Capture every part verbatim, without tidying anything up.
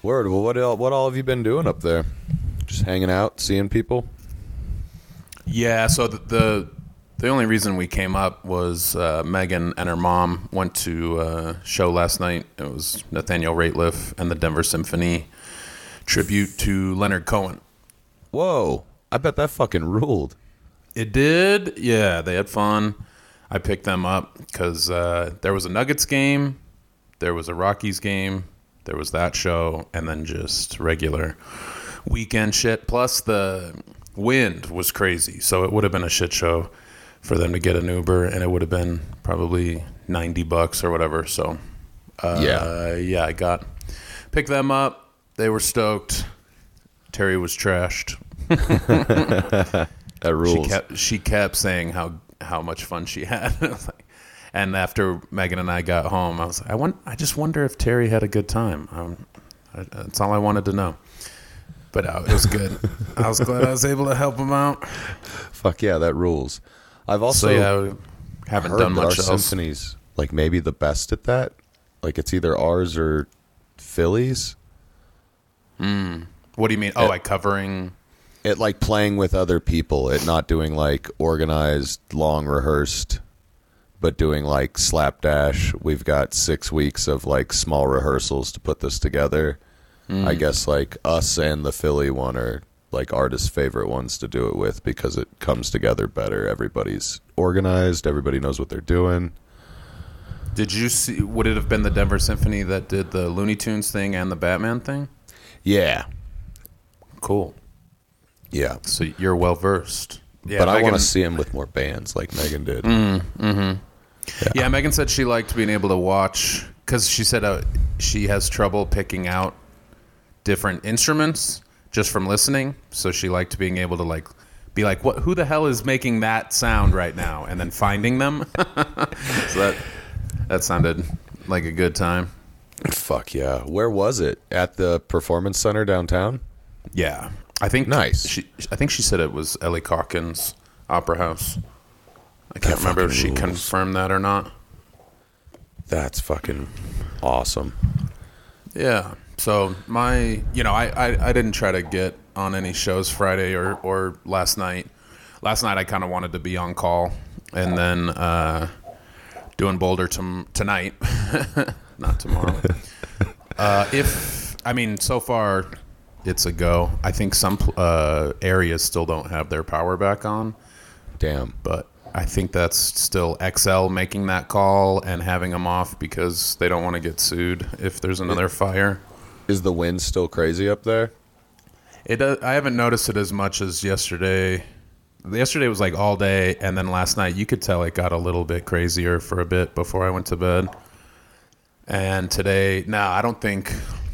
Word. Well, what all, what all have you been doing up there? Just hanging out, seeing people? Yeah, so the the, the only reason we came up was uh, Megan and her mom went to a show last night. It was Nathaniel Rateliff and the Denver Symphony tribute to Leonard Cohen. Whoa. I bet that fucking ruled. It did. Yeah, they had fun. I picked them up because uh, there was a Nuggets game, there was a Rockies game, there was that show, and then just regular weekend shit. Plus the wind was crazy, so it would have been a shit show for them to get an Uber, and it would have been probably ninety bucks or whatever. So uh, yeah, yeah, I got picked them up. They were stoked. Terry was trashed. That rules. She kept she kept saying how how much fun she had. I was like, and after Megan and I got home, I was like, I want I just wonder if Terry had a good time. Um, I, that's all I wanted to know. But uh, it was good. I was glad I was able to help him out. Fuck yeah, that rules. I've also so, yeah, we haven't heard done that much our else. symphony's like maybe the best at that. Like it's either ours or Philly's. Mm. What do you mean? Oh, It- like covering. It like playing with other people. It not doing like organized, long rehearsed, but doing like slapdash. We've got six weeks of like small rehearsals to put this together. Mm. I guess like us and the Philly one are like artists' favorite ones to do it with because it comes together better. Everybody's organized. Everybody knows what they're doing. Did you see? Would it have been the Denver Symphony that did the Looney Tunes thing and the Batman thing? Yeah. Cool. Yeah. So you're well versed. Yeah, but I Megan- want to see him with more bands like Megan did. Mm, mm-hmm. Yeah. Yeah, Megan said she liked being able to watch because she said uh, she has trouble picking out different instruments just from listening. So she liked being able to like be like, "What? Who the hell is making that sound right now?" And then finding them. So that that sounded like a good time. Fuck yeah. Where was it? At the Performance Center downtown? Yeah, I think Nice. She, I think she said it was Ellie Calkins Opera House. I can't That remember if fucking she rules. confirmed that or not. That's fucking awesome. Yeah. So my, you know, I, I, I didn't try to get on any shows Friday or, or last night. Last night I kind of wanted to be on call, and then uh, doing Boulder tom- tonight, not tomorrow. uh, if I mean, so far it's a go. I think some uh, areas still don't have their power back on. Damn. But I think that's still X L making that call and having them off because they don't want to get sued if there's another fire. Is the wind still crazy up there? It uh, I haven't noticed it as much as yesterday. Yesterday was like all day, and then last night you could tell it got a little bit crazier for a bit before I went to bed. And today, no, I don't think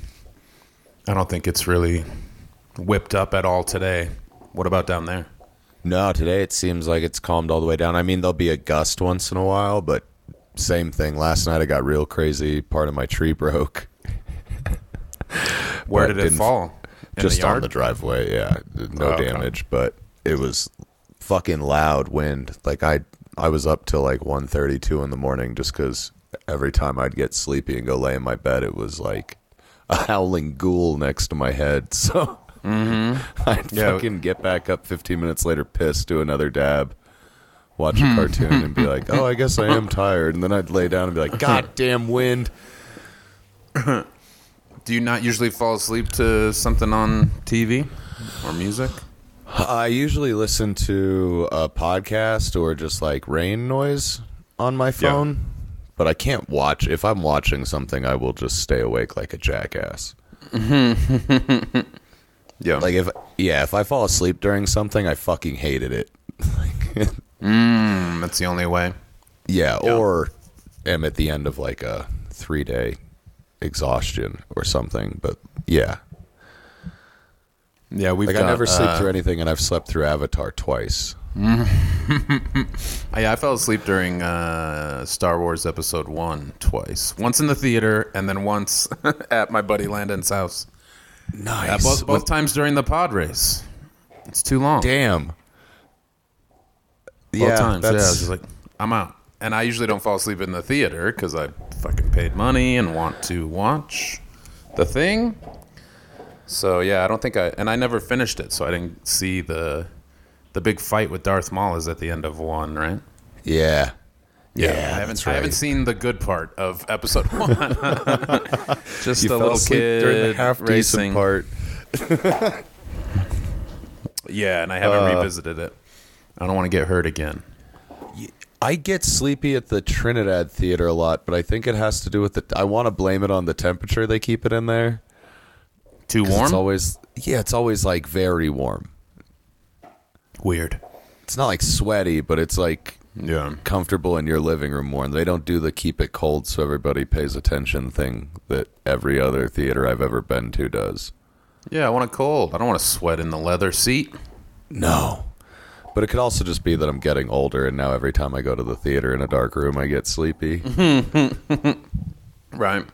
I don't think it's really whipped up at all today. What about down there? No, today it seems like it's calmed all the way down. I mean, there'll be a gust once in a while, but same thing. Last night it got real crazy. Part of my tree broke. Where But did it didn't- fall? In Just the yard? on the driveway, yeah. No Oh, okay. damage, but it was fucking loud wind. Like I I was up till like one thirty, two in the morning just because every time I'd get sleepy and go lay in my bed, it was like a howling ghoul next to my head. So Mm-hmm. I'd Yeah. fucking get back up fifteen minutes later, pissed, do another dab, watch a cartoon, and be like, oh, I guess I am tired. And then I'd lay down and be like, God damn wind. Do you not usually fall asleep to something on T V or music? I usually listen to a podcast or just like rain noise on my phone, but I can't watch. If I'm watching something, I will just stay awake like a jackass. Yeah. Like if, yeah, if I fall asleep during something, I fucking hated it. Like, mm, that's the only way. yeah, Yeah. or am at the end of like a three day exhaustion or something. But yeah, Yeah, we've like got, I never sleep uh, through anything, and I've slept through Avatar twice. Yeah, I fell asleep during uh, Star Wars Episode One twice. Once in the theater, and then once at my buddy Landon's house. Nice. Uh, both both times during the pod race. It's too long. Damn. Both yeah, times. Yeah, I that's was just like, I'm out. And I usually don't fall asleep in the theater because I fucking paid money and want to watch the thing. So yeah, I don't think I and I never finished it, so I didn't see the the big fight with Darth Maul is at the end of one, right? Yeah. Yeah, Yeah, I haven't that's I haven't right. seen the good part of episode one. Just You a fell little asleep kid during the half racing. decent part. Yeah, and I haven't Uh, revisited it. I don't want to get hurt again. I get sleepy at the Trinidad Theater a lot, but I think it has to do with the. I want to blame it on the temperature they keep it in there. Too 'Cause warm? It's always yeah, it's always like very warm. Weird. It's not like sweaty, but it's like Yeah. comfortable in your living room more. And they don't do the keep it cold so everybody pays attention thing that every other theater I've ever been to does. Yeah, I want it cold. I don't want to sweat in the leather seat. No. But it could also just be that I'm getting older, and now every time I go to the theater in a dark room, I get sleepy. Right.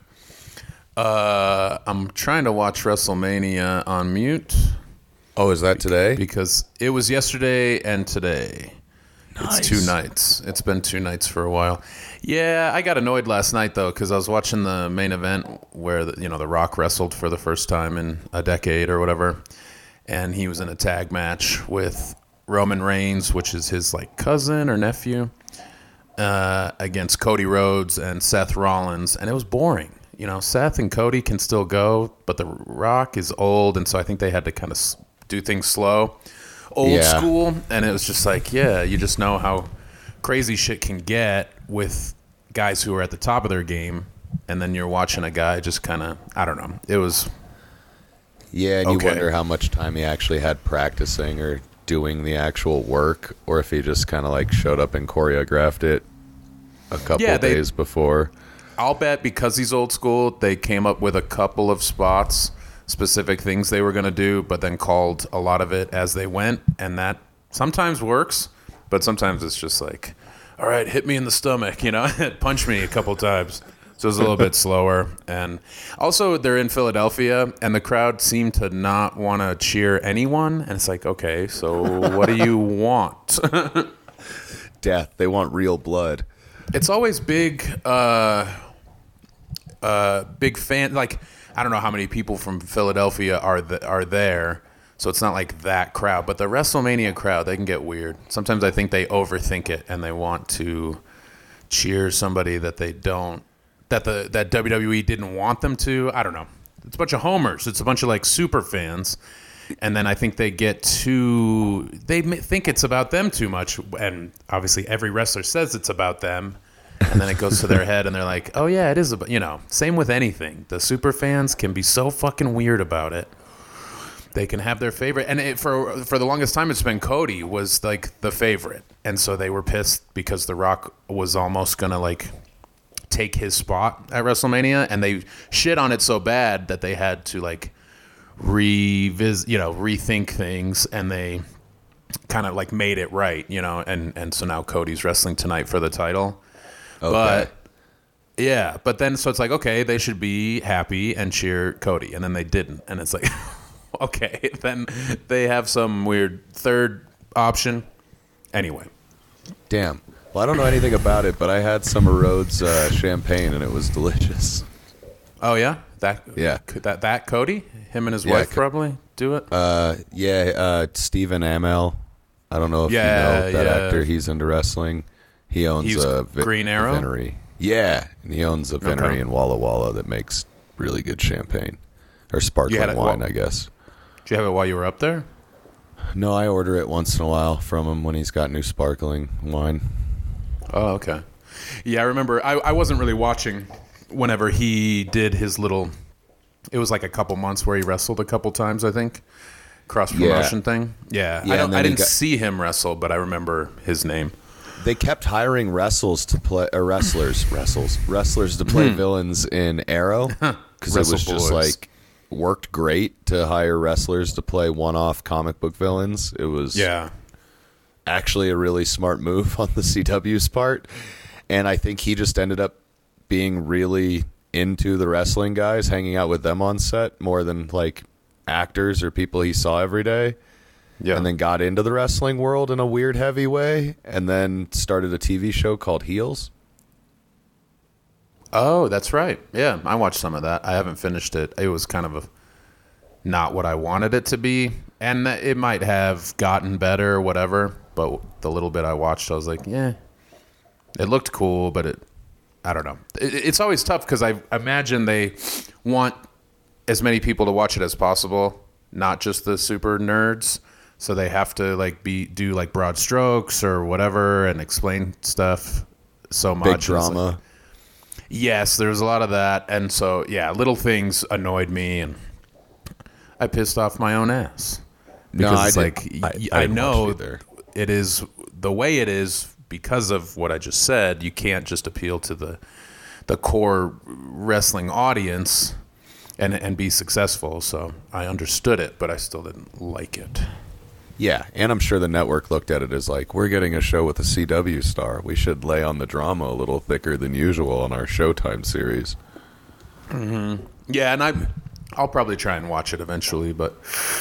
Uh, I'm trying to watch WrestleMania on mute Oh, is that today? because it was yesterday and today. Nice. It's two nights. It's been two nights for a while. Yeah, I got annoyed last night though because I was watching the main event where the, you know The Rock wrestled for the first time in a decade or whatever, and he was in a tag match with Roman Reigns, which is his like cousin or nephew, uh, against Cody Rhodes and Seth Rollins, and it was boring. You know, Seth and Cody can still go, but The Rock is old, and so I think they had to kind of do things slow, old Yeah. school, and it was just like, yeah, you just know how crazy shit can get with guys who are at the top of their game, and then you're watching a guy just kind of, I don't know, it was, Yeah, and you Okay. wonder how much time he actually had practicing or doing the actual work, or if he just kind of like showed up and choreographed it a couple Yeah, they- days before. I'll bet because he's old school, they came up with a couple of spots, specific things they were going to do, but then called a lot of it as they went, and that sometimes works, but sometimes it's just like, all right, hit me in the stomach, you know, punch me a couple times. So it's a little bit slower. And also, they're in Philadelphia, and the crowd seemed to not want to cheer anyone. And it's like, okay, so what do you want? Death. They want real blood. It's always big, uh, uh, big fan. Like, I don't know how many people from Philadelphia are th- are there, so it's not like that crowd. But the WrestleMania crowd, they can get weird. Sometimes I think they overthink it and they want to cheer somebody that they don't, that the that W W E didn't want them to. I don't know. It's a bunch of homers. It's a bunch of like super fans. And then I think they get too, they m- think it's about them too much. And obviously every wrestler says it's about them. And then it goes to their head and they're like, oh yeah, it is about, you know, same with anything. The super fans can be so fucking weird about it. They can have their favorite. And it, for for the longest time, it's been Cody was like the favorite. And so they were pissed because The Rock was almost going to like take his spot at WrestleMania. And they shit on it so bad that they had to like, revisit, you know, rethink things, and they kind of like made it right, you know, and and so now Cody's wrestling tonight for the title. Okay. But yeah, but then so it's like, okay, they should be happy and cheer Cody, and then they didn't, and it's like, okay, then they have some weird third option. Anyway, Damn. Well, I don't know anything about it, but I had some of Rhodes uh, champagne, and it was delicious. oh yeah, that Yeah. that that Cody, him and his Yeah, wife Co- probably do it. Uh, yeah, uh, Stephen Amell. I don't know if Yeah, you know that yeah. actor. He's into wrestling. He owns He's a vi- Green Arrow? Vinery. Yeah, and he owns a vinery Okay. in Walla Walla that makes really good champagne or sparkling had it- wine, well- I guess. Did you have it while you were up there? No, I order it once in a while from him when he's got new sparkling wine. Oh, okay. Yeah, I remember. I, I wasn't really watching whenever he did his little. It was like a couple months where he wrestled a couple times, I think. Cross promotion Yeah. thing. Yeah, Yeah, I don't. and then I he didn't got- see him wrestle, but I remember his name. They kept hiring wrestles to play, or wrestlers, wrestles, wrestlers to play villains in Arrow because it Wrestle was just boys. like worked great to hire wrestlers to play one-off comic book villains. It was Yeah. actually a really smart move on the C W's part, and I think he just ended up being really into the wrestling guys, hanging out with them on set more than like actors or people he saw every day. Yeah. And then got into the wrestling world in a weird, heavy way, and then started a T V show called Heels. Oh, that's right. Yeah, I watched some of that. I haven't finished it. It was kind of a not what I wanted it to be. And it might have gotten better or whatever, but the little bit I watched, I was like, yeah, it looked cool, but it, I don't know. It, it's always tough because I imagine they want as many people to watch it as possible, not just the super nerds. So they have to like be do like broad strokes or whatever and explain stuff so much. Big drama. Like, yes, there was a lot of that, and so yeah, little things annoyed me, and I pissed off my own ass. Because no, I it's did, like I, I, I know either. It is the way it is because of what I just said. You can't just appeal to the the core wrestling audience and and be successful. So I understood it, but I still didn't like it. Yeah, and I'm sure the network looked at it as like, we're getting a show with a C W star. We should lay on the drama a little thicker than usual on our Showtime series. Mm-hmm. Yeah, and I, I'll probably try and watch it eventually, but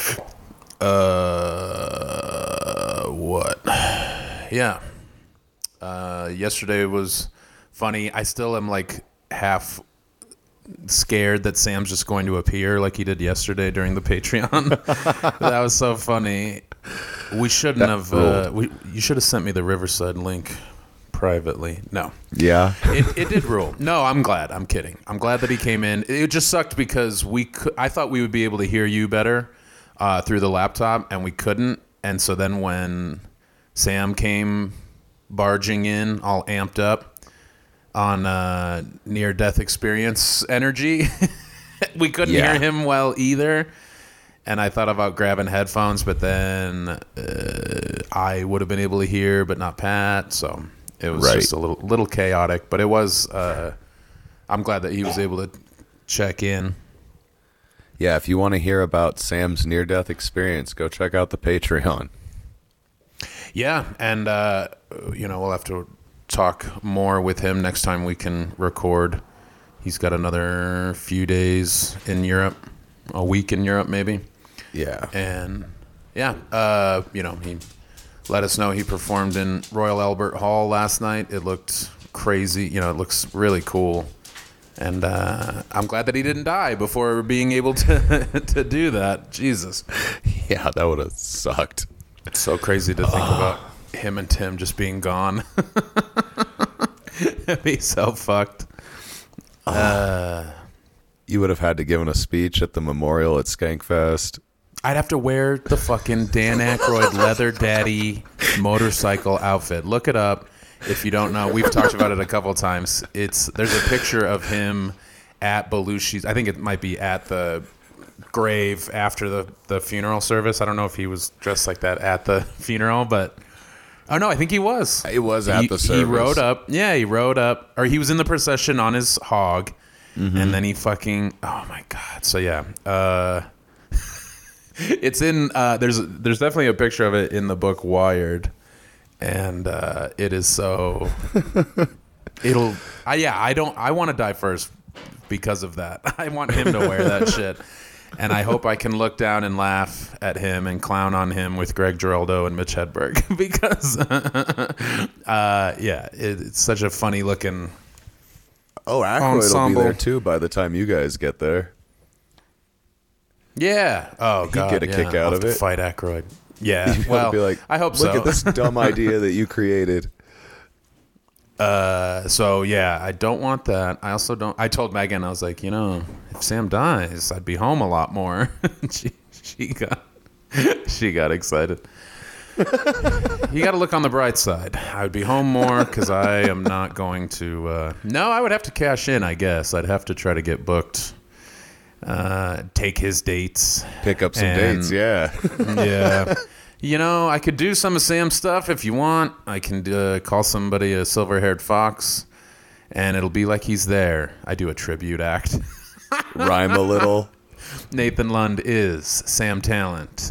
uh, what? Yeah. Uh, yesterday was funny. I still am like half scared that Sam's just going to appear like he did yesterday during the Patreon. That was so funny. We shouldn't that have. Uh, we you should have sent me the Riverside link privately. No. Yeah. it, it did rule. No, I'm glad. I'm kidding. I'm glad that he came in. It just sucked because we could, I thought we would be able to hear you better uh, through the laptop, and we couldn't. And so then when Sam came barging in, all amped up on uh, near-death experience energy, we couldn't yeah. hear him well either. And I thought about grabbing headphones, but then uh, I would have been able to hear, but not Pat. So it was right. just a little little chaotic. But it was. Uh, I'm glad that he was able to check in. Yeah, if you want to hear about Sam's near-death experience, go check out the Patreon. Yeah, and uh, you know we'll have to talk more with him next time we can record. He's got another few days in Europe, a week in Europe maybe. Yeah. And, yeah, uh, you know, he let us know he performed in Royal Albert Hall last night. It looked crazy. You know, it looks really cool. And uh, I'm glad that he didn't die before being able to to do that. Jesus. Yeah, that would have sucked. It's so crazy to think about him and Tim just being gone. It'd be so fucked. Uh, you would have had to give him a speech at the memorial at Skankfest. I'd have to wear the fucking Dan Aykroyd leather daddy motorcycle outfit. Look it up if you don't know. We've talked about it a couple of times. It's there's a picture of him at Belushi's. I think it might be at the grave after the, the funeral service. I don't know if he was dressed like that at the funeral, but oh no, I think he was. It was at he, the service. He rode up. Yeah, he rode up, or he was in the procession on his hog, mm-hmm. and then he fucking. Oh my god. So yeah. Uh, It's in uh, there's there's definitely a picture of it in the book Wired, and uh, it is so it'll I, yeah I don't I want to die first because of that. I want him to wear that shit, and I hope I can look down and laugh at him and clown on him with Greg Giraldo and Mitch Hedberg because uh, yeah it, it's such a funny looking oh Aykroyd will be there too by the time you guys get there. Yeah. Oh He'd god. get a yeah. kick out I'll of it. Fight Aykroyd. Yeah. You'd well, be like, I hope look so. Look at this dumb idea that you created. Uh. So yeah, I don't want that. I also don't. I told Megan, I was like, you know, if Sam dies, I'd be home a lot more. she she got she got excited. You got to look on the bright side. I would be home more because I am not going to. Uh, no, I would have to cash in. I guess I'd have to try to get booked. Uh, take his dates, pick up some and, dates. Yeah, yeah. You know, I could do some of Sam's stuff if you want. I can uh, call somebody a silver-haired fox, and it'll be like he's there. I do a tribute act, rhyme a little. Nathan Lund is Sam Talent.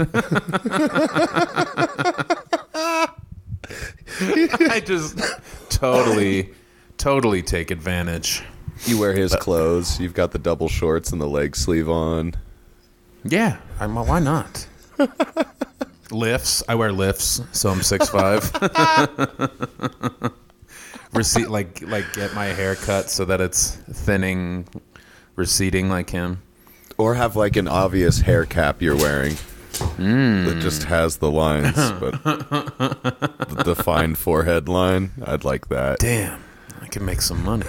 I just totally, totally take advantage. You wear his but, clothes. You've got the double shorts and the leg sleeve on. Yeah, I'm, why not? Lifts. I wear lifts, so I'm six five. Receipt, like like get my hair cut so that it's thinning, receding like him. Or have like an obvious hair cap you're wearing mm. that just has the lines, but the defined forehead line. I'd like that. Damn, I can make some money.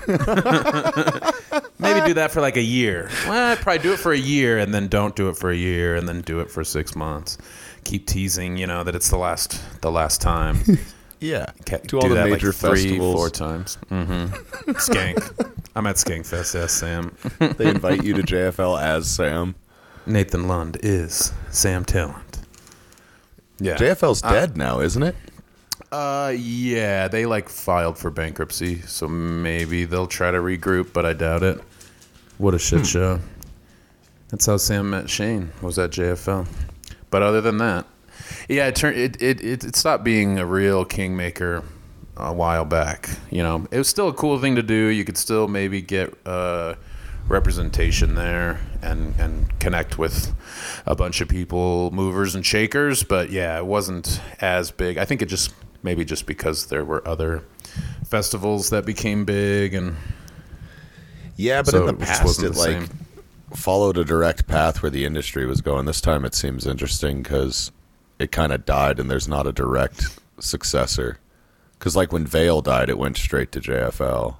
Maybe do that for like a year. Well, I'd probably do it for a year and then don't do it for a year and then do it for six months. Keep teasing, you know, that it's the last the last time. Yeah. Do, do all the that major like three, festivals. four times. Mm-hmm. Skank. I'm at Skankfest, yes, Sam. They invite you to J F L as Sam. Nathan Lund is Sam Talent. Yeah. J F L's dead uh, now, isn't it? Uh, yeah, they like filed for bankruptcy, so maybe they'll try to regroup, but I doubt it. What a shit hmm. show. That's how Sam met Shane, was at J F L. But other than that, yeah, it turned it it it, it stopped being a real kingmaker a while back. You know, it was still a cool thing to do. You could still maybe get uh, representation there and and connect with a bunch of people, movers and shakers. But yeah, it wasn't as big. I think it just maybe just because there were other festivals that became big and yeah, but so in the it past it like same. followed a direct path where the industry was going. This time it seems interesting because it kind of died and there's not a direct successor. Because like when Veil died, it went straight to J F L.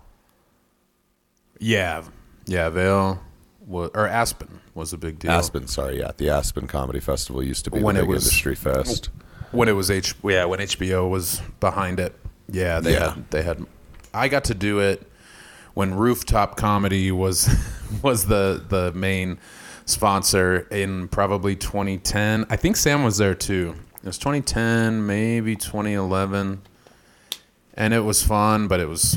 Yeah, yeah, Veil was, or Aspen was a big deal. Aspen, sorry, yeah, the Aspen Comedy Festival used to be when the it big was, industry fest. When it was H, yeah, when H B O was behind it. Yeah, they yeah. had they had. I got to do it when Rooftop Comedy was was the the main sponsor in probably twenty ten. I think Sam was there too. It was twenty ten, maybe twenty eleven. And it was fun, but it was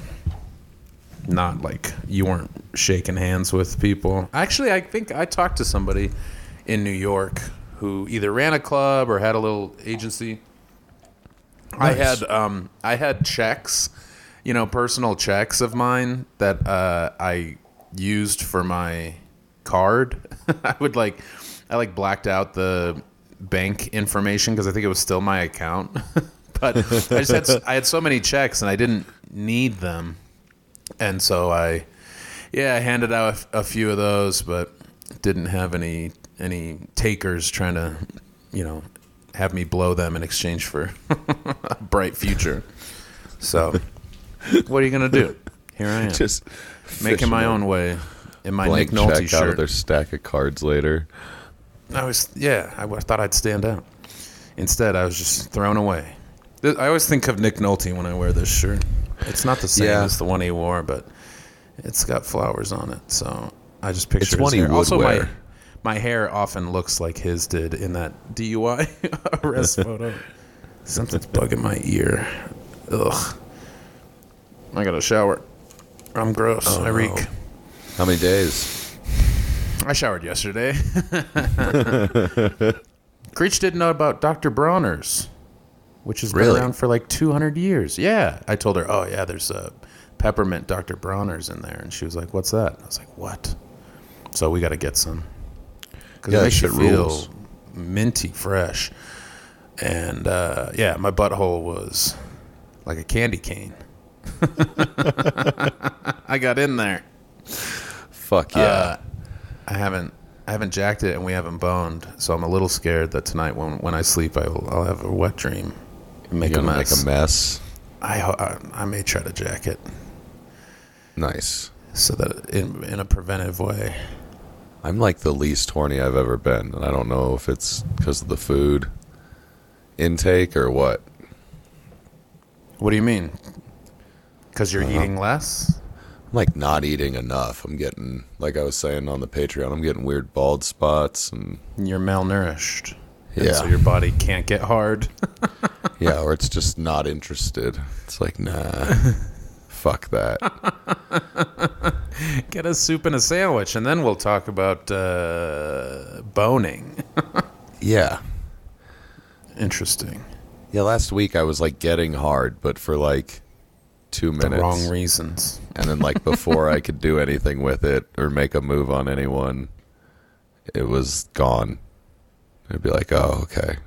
not like you weren't shaking hands with people. Actually, I think I talked to somebody in New York who either ran a club or had a little agency. Nice. I had um, I had checks, you know, personal checks of mine that uh, I used for my card. I would like, I like blacked out the bank information because I think it was still my account. But I just had I had so many checks and I didn't need them, and so I, yeah, I handed out a, a few of those, but didn't have any any takers trying to, you know, have me blow them in exchange for a bright future. So, what are you gonna do? Here I am, just making my own way in my Nick Nolte check shirt. Out of their stack of cards later. I was yeah, I, I thought I'd stand out. Instead, I was just thrown away. I always think of Nick Nolte when I wear this shirt. It's not the same yeah. as the one he wore, but it's got flowers on it. So I just picture it's his one hair. he would Also, wear. my my hair often looks like his did in that D U I arrest photo. Something's bugging my ear. Ugh. I gotta shower. I'm gross. Oh, I reek. no. How many days? I showered yesterday. Creech didn't know about Doctor Bronner's, which has been really? around for like two hundred years. Yeah. I told her, oh, yeah, there's a peppermint Doctor Bronner's in there. And she was like, what's that? I was like, what? So we got to get some. Because yeah, it makes you feel rules. minty fresh. And, uh, yeah, my butthole was like a candy cane. I got in there. Fuck yeah. Uh, I haven't. I haven't jacked it and we haven't boned, so I'm a little scared that tonight when when I sleep I will, I'll have a wet dream and make You're a gonna mess. Make a mess. I, I I may try to jack it. Nice. So that in in a preventive way. I'm like the least horny I've ever been, and I don't know if it's because of the food intake or what. What do you mean? Because you're uh, eating less? I'm like not eating enough. I'm getting, like I was saying on the Patreon, I'm getting weird bald spots and you're malnourished. Yeah. And so your body can't get hard. Yeah, or it's just not interested. It's like, nah, fuck that. Get a soup and a sandwich, and then we'll talk about uh, boning. Yeah. Interesting. Yeah, last week I was like getting hard, but for like two minutes. The wrong reasons. And then like before I could do anything with it or make a move on anyone, it was gone. I'd be like, oh, okay.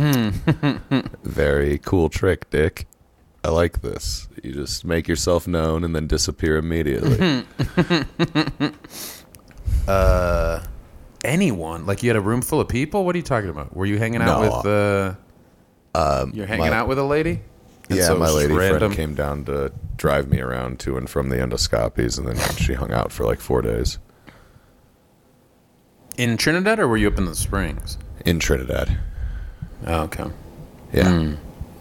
Very cool trick, Dick. I like this. You just make yourself known and then disappear immediately. uh, anyone? Like you had a room full of people? What are you talking about? Were you hanging out No. with? Uh, Um, you're hanging my- out with a lady? And Yeah, so it my was just lady random? friend came down to drive me around to and from the endoscopies, and then she hung out for like four days In Trinidad, or were you up in the Springs? in Trinidad. Oh, okay. Yeah. Mm.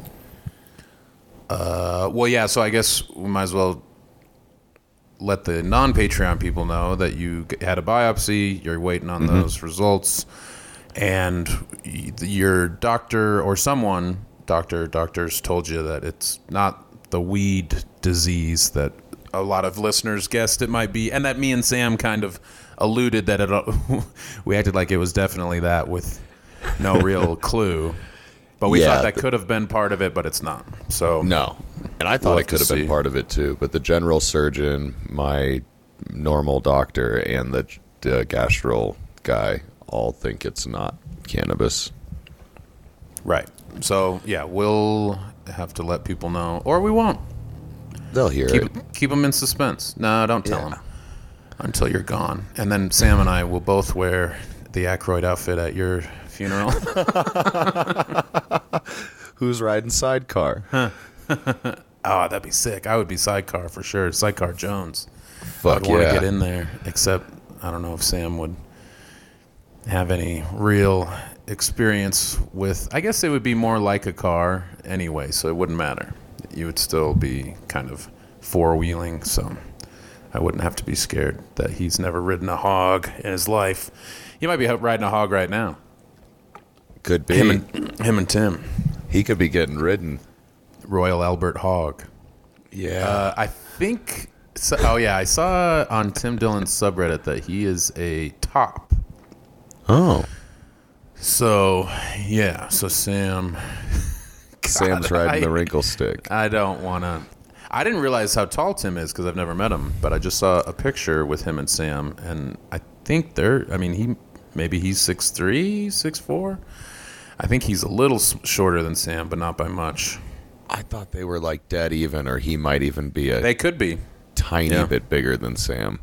Uh, well, yeah. So I guess we might as well let the non-Patreon people know that you g- had a biopsy. You're waiting on Mm-hmm. those results, and y- your doctor or someone, doctor, doctors told you that it's not the weed disease that a lot of listeners guessed it might be, and that me and Sam kind of alluded that it. We acted like it was definitely that with no real clue. But we Yeah, thought that the- could have been part of it, but it's not. So No. And I thought We'll it have could to have been see. part of it too, but the general surgeon, my normal doctor, and the, the gastro guy all think it's not cannabis. right. So yeah, we'll have to let people know, or we won't. They'll hear Keep it. keep them in suspense. No, don't tell Yeah. them until you're gone. And then Sam and I will both wear the Aykroyd outfit at your funeral. Who's riding sidecar? Oh, that'd be sick. I would be sidecar for sure. Sidecar Jones. Fuck I'd want to yeah. get in there, except I don't know if Sam would have any real experience with. I guess it would be more like a car anyway, so it wouldn't matter. You would still be kind of four wheeling, so I wouldn't have to be scared that he's never ridden a hog in his life. He might be riding a hog right now. Could be. Him and him and Tim, He could be getting ridden. Royal Albert Hog. Yeah. Uh, I think. So, oh yeah, I saw on Tim Dillon's subreddit that he is a top. oh. So yeah, so Sam. Sam's God, riding I- the wrinkle stick. I don't want to. I didn't realize how tall Tim is because I've never met him, but I just saw a picture with him and Sam, and I think they're. I mean, he maybe he's six three, six four. I think he's a little s- shorter than Sam, but not by much. I thought they were like dead even, or he might even be a They could be. tiny yeah. bit bigger than Sam.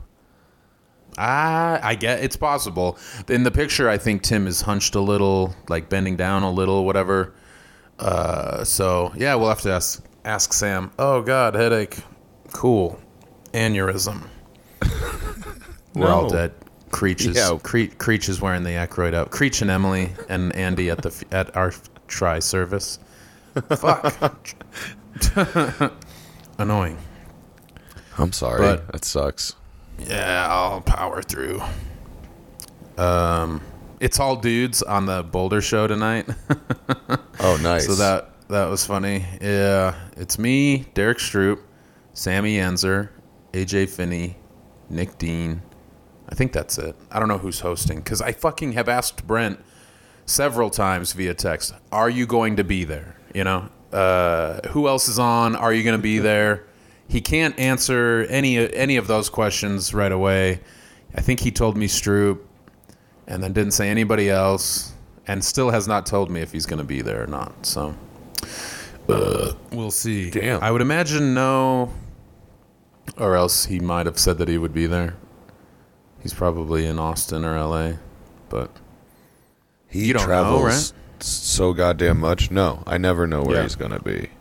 I I get it's possible. In the picture, I think Tim is hunched a little, like bending down a little, whatever. Uh, so yeah, we'll have to ask ask Sam. Oh God, headache. Cool. Aneurysm. We're all No. dead. Creech is Yeah. Cre- Creech is wearing the Aykroyd out. Creech and Emily and Andy at the f- at our try service. Fuck. Annoying. I'm sorry. But- that sucks. Yeah, I'll power through. Um, it's all dudes on the Boulder show tonight. Oh, nice. So that that was funny. Yeah, it's me, Derek Stroop, Sammy Enzer, A J Finney, Nick Dean. I think that's it. I don't know who's hosting because I fucking have asked Brent several times via text, "Are you going to be there?" You know, uh, who else is on? Are you going to be there? He can't answer any any of those questions right away. I think he told me Stroop, and then didn't say anybody else, and still has not told me if he's going to be there or not. So uh, we'll see. Damn. I would imagine no, or else he might have said that he would be there. He's probably in Austin or L A, but he you don't know, travels right? so goddamn much. No, I never know where Yeah. he's going to be.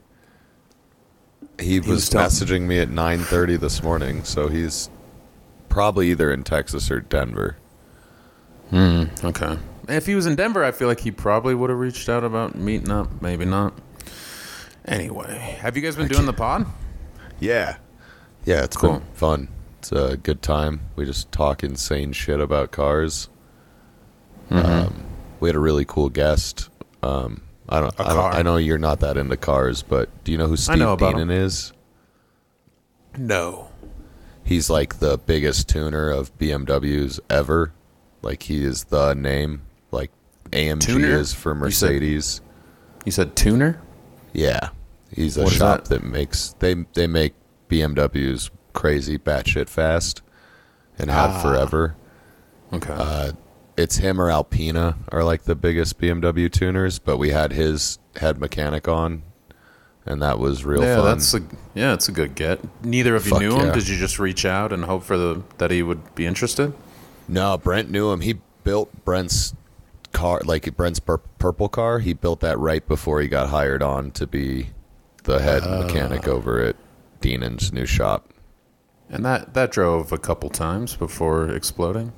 He was, was tell- messaging me at nine thirty this morning, so he's probably either in Texas or Denver. okay. If he was in Denver, I feel like he probably would have reached out about meeting up. Maybe not. Anyway, have you guys been doing the pod? Yeah. Yeah, it's Cool. been fun. It's a good time. We just talk insane shit about cars. Mm-hmm. Um, we had a really cool guest. Um, I don't, A I don't. car. I know you're not that into cars, but do you know who Steve know about Deenan is? No. He's like the biggest tuner of B M Ws ever. Like he is the name. Like A M G Tuner? is for You said- Mercedes. You said tuner? Yeah, he's a What is shop that? that? makes they they make B M Ws crazy batshit fast, and have Ah. forever. Okay. Uh, it's him or Alpina are like the biggest B M W tuners, but we had his head mechanic on, and that was real yeah, fun. that's a yeah, it's a good get. Neither of you Fuck knew him. yeah. Did you just reach out and hope for the that he would be interested? No, Brent knew him. He built Brent's car, like Brent's pur- purple car. He built that right before he got hired on to be the head uh, mechanic over at Deanan's new shop. And that, that drove a couple times before exploding.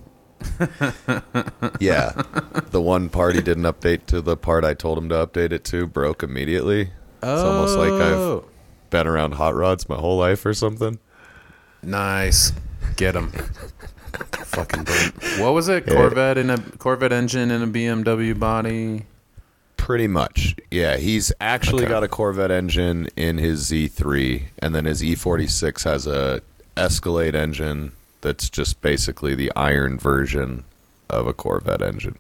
Yeah. The one part he didn't update to the part I told him to update it to broke immediately. Oh. It's almost like I've been around hot rods my whole life or something. Nice. Get him. Fucking brilliant. What was it? Corvette in a Corvette engine in a B M W body? Pretty much. Yeah, he's actually okay. got a Corvette engine in his Z three, and then his E forty-six has a Escalade engine that's just basically the iron version of a Corvette engine.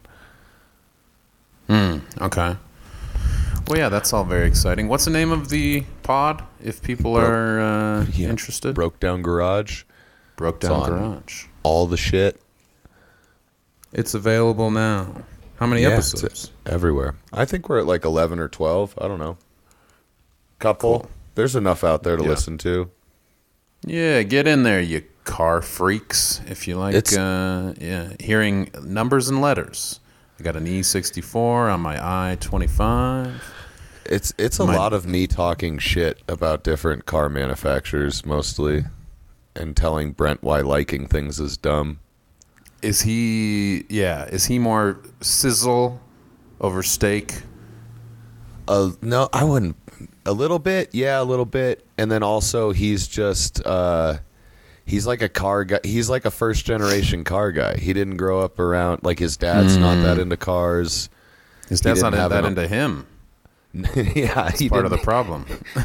Hmm. Okay. Well, yeah, that's all very exciting. What's the name of the pod, if people Broke, are uh, yeah, interested? Broke Down Garage. Broke Down Garage. All the shit. It's available now. How many yeah, episodes? It's everywhere. I think we're at like eleven or twelve. I don't know. Couple. Cool. There's enough out there to yeah. listen to. Yeah, get in there, you car freaks. If you like uh, yeah, hearing numbers and letters. I got an E sixty-four on my I twenty-five. It's it's a my, lot of me talking shit about different car manufacturers mostly, and telling Brent why liking things is dumb. Is he, yeah, is he more sizzle over steak? Uh, no, I wouldn't. A little bit, yeah, a little bit. And then also he's just, uh, he's like a car guy. He's like a first generation car guy. He didn't grow up around, like his dad's mm. not that into cars. His dad's not that into him. Yeah, he part of the problem.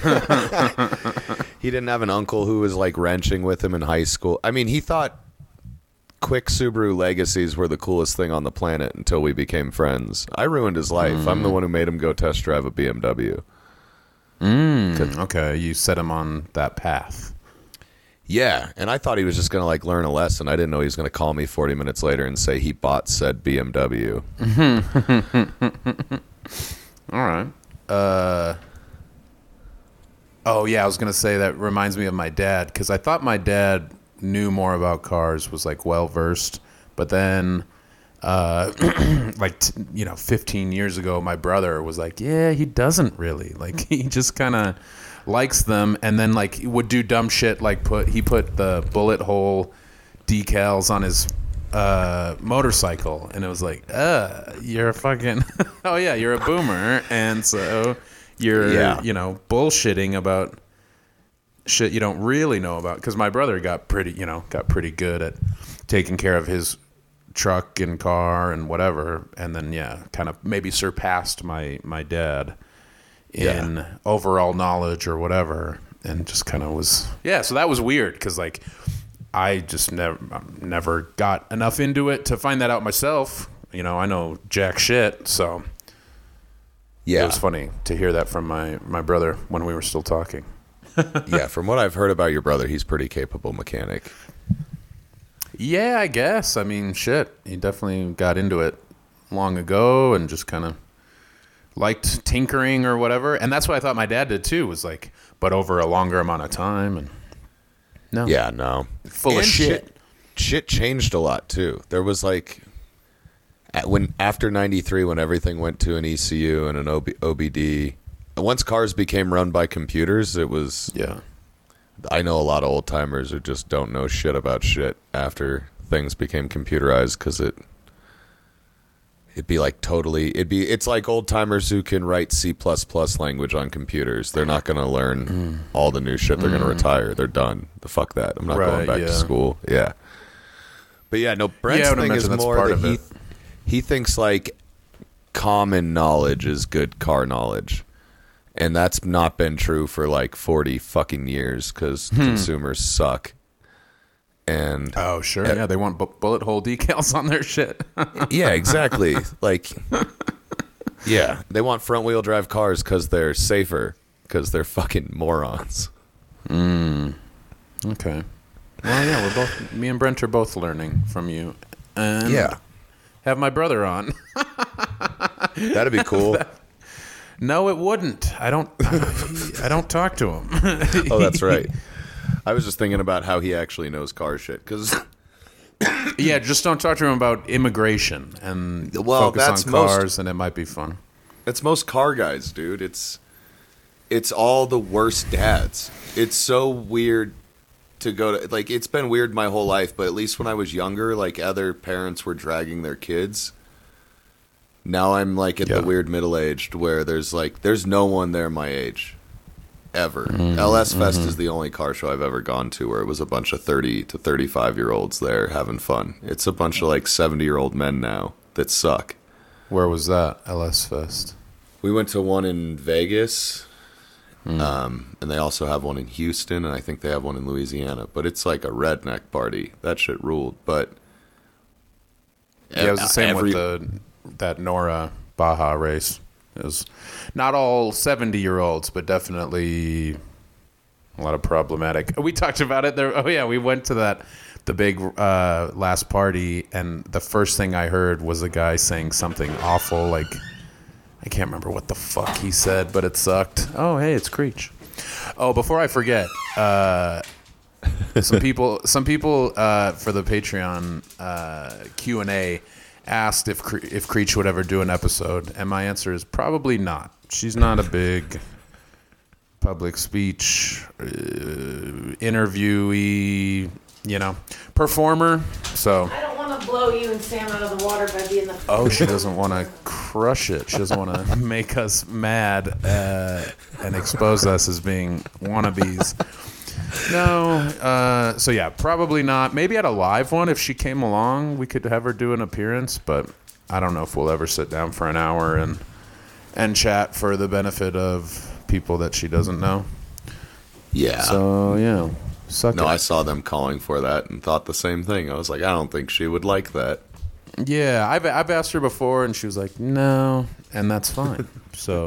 He didn't have an uncle who was like wrenching with him in high school. I mean, he thought quick Subaru Legacies were the coolest thing on the planet until we became friends. I ruined his life. Mm. I'm the one who made him go test drive a B M W. Mm, okay, you set him on that path. Yeah, and I thought he was just going to like learn a lesson. I didn't know he was going to call me forty minutes later and say he bought said B M W. All right. Uh, oh, yeah, I was going to say that reminds me of my dad, because I thought my dad knew more about cars, was like well-versed, but then uh, like, t- you know, fifteen years ago, my brother was like, yeah, he doesn't really. Like, he just kind of likes them, and then like would do dumb shit, like put he put the bullet hole decals on his uh motorcycle, and it was like, uh you're a fucking oh yeah you're a boomer, and so you're yeah. you know bullshitting about shit you don't really know about, because my brother got pretty you know got pretty good at taking care of his truck and car and whatever, and then yeah kind of maybe surpassed my my dad in yeah. overall knowledge or whatever, and just kind of was yeah so that was weird, because like I just never never got enough into it to find that out myself. You know, I know jack shit, so yeah, it was funny to hear that from my, my brother when we were still talking. Yeah, from what I've heard about your brother, he's pretty capable mechanic. Yeah, I guess. I mean, shit, he definitely got into it long ago and just kind of liked tinkering or whatever. And that's what I thought my dad did too, was like, but over a longer amount of time. And no. Yeah, no. Full and of shit. shit. Shit changed a lot too. There was like, at when after ninety-three, when everything went to an E C U and an O B, O B D, once cars became run by computers, it was... Yeah. I know a lot of old timers who just don't know shit about shit after things became computerized, because it... It'd be like totally, it'd be, it's like old timers who can write C plus plus language on computers. They're not going to learn mm. all the new shit. They're mm. going to retire. They're done. The fuck that. I'm not right, going back yeah. to school. Yeah. But yeah, no, Brent's yeah, thing is more that he, he thinks like common knowledge is good car knowledge. And that's not been true for like forty fucking years, because hmm. consumers suck. And oh sure uh, yeah they want bu- bullet hole decals on their shit. Yeah, exactly. Like yeah, they want front wheel drive cars because they're safer, because they're fucking morons. Mm. Okay. Well, yeah, we're both me and Brent are both learning from you, and yeah, have my brother on. That'd be cool. That, no, it wouldn't. I don't. I don't talk to him. Oh, that's right. I was just thinking about how he actually knows car shit, because Yeah, just don't talk to him about immigration and Well, focus that's on most- cars, and it might be fun. It's most car guys, dude. It's it's all the worst dads. It's so weird to go to, like, it's been weird my whole life, but at least when I was younger, like, other parents were dragging their kids. Now I'm like at Yeah. the weird middle aged where there's like there's no one there my age ever. Mm-hmm, L S Fest is the only car show I've ever gone to where it was a bunch of thirty to thirty-five year olds there having fun. It's a bunch of like seventy year old men now that suck. Where was that? L S Fest. We went to one in Vegas, um, and they also have one in Houston, and I think they have one in Louisiana. But it's like a redneck party. That shit ruled. But Yeah, it was the same every- with the that Nora Baja race. It was not all seventy-year-olds, but definitely a lot of problematic. We talked about it there. Oh yeah, we went to that the big uh, last party, and the first thing I heard was a guy saying something awful, like I can't remember what the fuck he said, but it sucked. Oh hey, it's Creech. Oh, before I forget, uh, some people, some people uh, for the Patreon uh, Q and A asked if Cre- if Creech would ever do an episode, and my answer is probably not. She's not a big public speech uh, interviewee, you know, performer. So. I don't want to blow you and Sam out of the water by being the. Oh, she doesn't want to crush it. She doesn't want to make us mad uh, and expose us as being wannabes. No. Uh, so, yeah, probably not. Maybe at a live one, if she came along, we could have her do an appearance. But I don't know if we'll ever sit down for an hour and and chat for the benefit of people that she doesn't know. Yeah. So, yeah. Suck No, it. I saw them calling for that and thought the same thing. I was like, I don't think she would like that. Yeah, I've I've asked her before, and she was like, "No," and that's fine. So,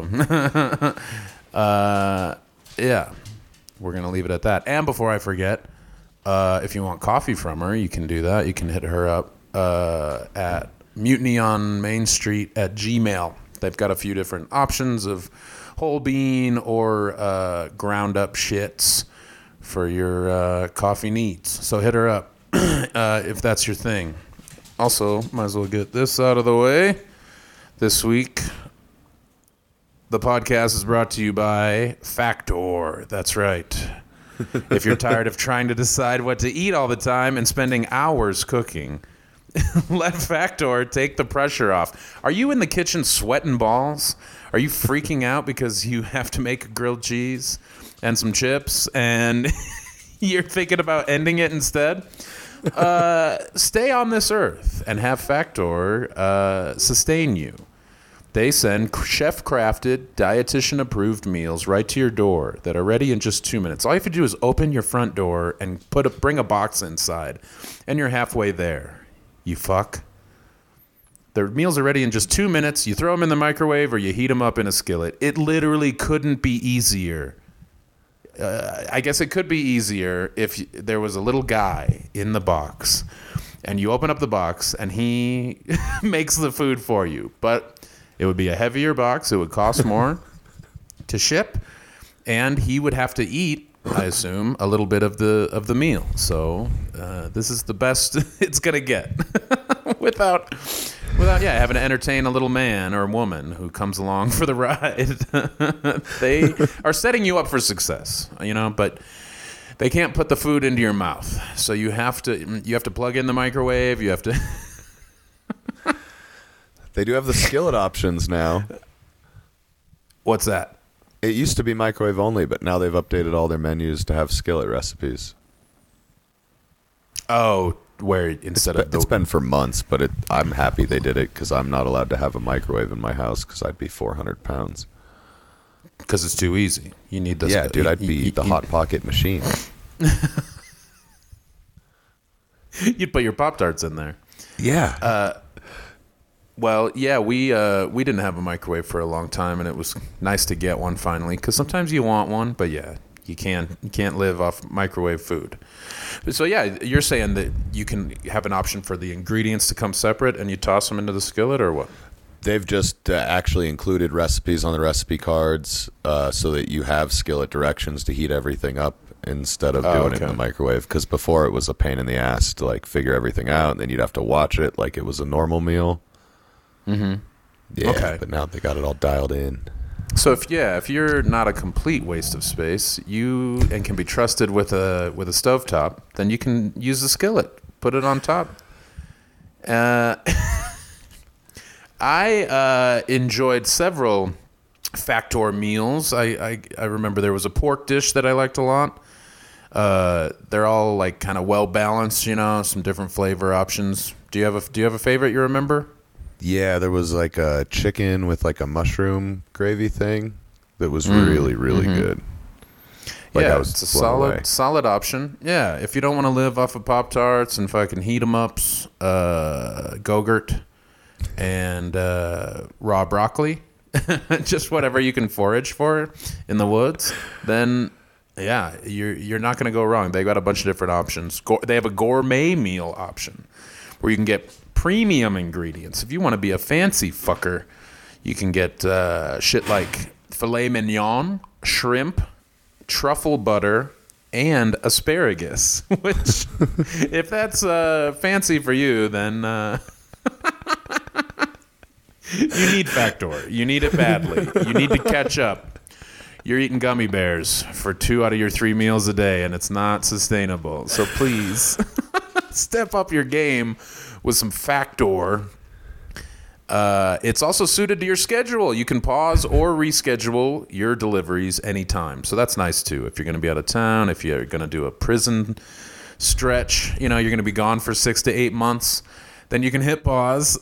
uh, yeah, we're gonna leave it at that. And before I forget, uh, if you want coffee from her, you can do that. You can hit her up uh, at Mutiny on Main Street at Gmail. They've got a few different options of whole bean or uh, ground up shits for your uh, coffee needs. So hit her up uh, if that's your thing. Also, might as well get this out of the way. This week, the podcast is brought to you by Factor. That's right. If you're tired of trying to decide what to eat all the time and spending hours cooking, let Factor take the pressure off. Are you in the kitchen sweating balls? Are you freaking out because you have to make a grilled cheese and some chips and you're thinking about ending it instead? Uh, stay on this earth and have Factor uh, sustain you. They send chef-crafted, dietitian-approved meals right to your door that are ready in just two minutes. All you have to do is open your front door and put a, bring a box inside, and you're halfway there. You fuck. The meals are ready in just two minutes. You throw them in the microwave or you heat them up in a skillet. It literally couldn't be easier. Uh, I guess it could be easier if y- there was a little guy in the box and you open up the box and he makes the food for you. But it would be a heavier box. It would cost more to ship. And he would have to eat, I assume, a little bit of the of the meal. So uh, this is the best it's going to get without... Without, yeah, having to entertain a little man or woman who comes along for the ride. They are setting you up for success, you know, but they can't put the food into your mouth. So you have to you have to plug in the microwave, you have to They do have the skillet options now. What's that? It used to be microwave only, but now they've updated all their menus to have skillet recipes. Oh, where instead But of the, it's been for months, but it, I'm happy they did it because I'm not allowed to have a microwave in my house because I'd be four hundred pounds. because it's too easy. You need this. Yeah, dude, I'd you- be you- the you- Hot Pocket machine. You'd put your Pop-Tarts in there. Yeah. Well, yeah, we uh, we didn't have a microwave for a long time, and it was nice to get one finally. Because sometimes you want one, but yeah, you can't you can't live off microwave food. So yeah, you're saying that you can have an option for the ingredients to come separate, and you toss them into the skillet, or what? They've just uh, actually included recipes on the recipe cards uh, so that you have skillet directions to heat everything up, instead of Oh, doing it okay. in the microwave. Because before it was a pain in the ass to like figure everything out, and then you'd have to watch it like it was a normal meal. Mm-hmm. Yeah, Okay. but now they got it all dialed in. So if yeah, if you're not a complete waste of space, you and can be trusted with a with a stovetop, then you can use the skillet. Put it on top. Uh, I uh, enjoyed several Factor meals. I, I I remember there was a pork dish that I liked a lot. Uh, they're all like kind of well balanced, you know, some different flavor options. Do you have a Do you have a favorite you remember? Yeah, there was like a chicken with like a mushroom gravy thing that was really, really mm-hmm. good. Like, yeah, I was it's a blown solid, away. solid option. Yeah, if you don't want to live off of Pop Tarts and fucking heat 'em ups, uh, Go-Gurt, and uh, raw broccoli, just whatever you can forage for in the woods, then yeah, you're you're not going to go wrong. They got a bunch of different options. Go- they have a gourmet meal option where you can get premium ingredients. If you want to be a fancy fucker, you can get uh, shit like filet mignon, shrimp, truffle butter, and asparagus. Which, if that's uh, fancy for you, then uh, you need Factor. You need it badly. You need to catch up. You're eating gummy bears for two out of your three meals a day, and it's not sustainable. So please step up your game with some Factor. Uh, it's also suited to your schedule. You can pause or reschedule your deliveries anytime. So that's nice too. If you're going to be out of town, if you're going to do a prison stretch, you know, you're going to be gone for six to eight months, then you can hit pause.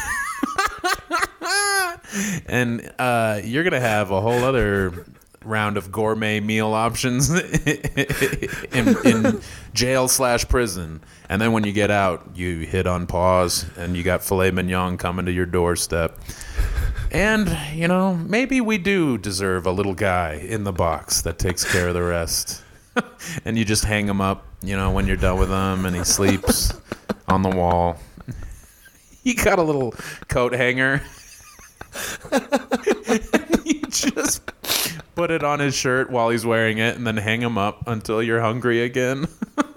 And uh, you're going to have a whole other round of gourmet meal options in, in jail slash prison. And then when you get out, you hit on pause and you got filet mignon coming to your doorstep. And, you know, maybe we do deserve a little guy in the box that takes care of the rest. And you just hang him up, you know, when you're done with him, and he sleeps on the wall. You got a little coat hanger. You just put it on his shirt while he's wearing it and then hang him up until you're hungry again.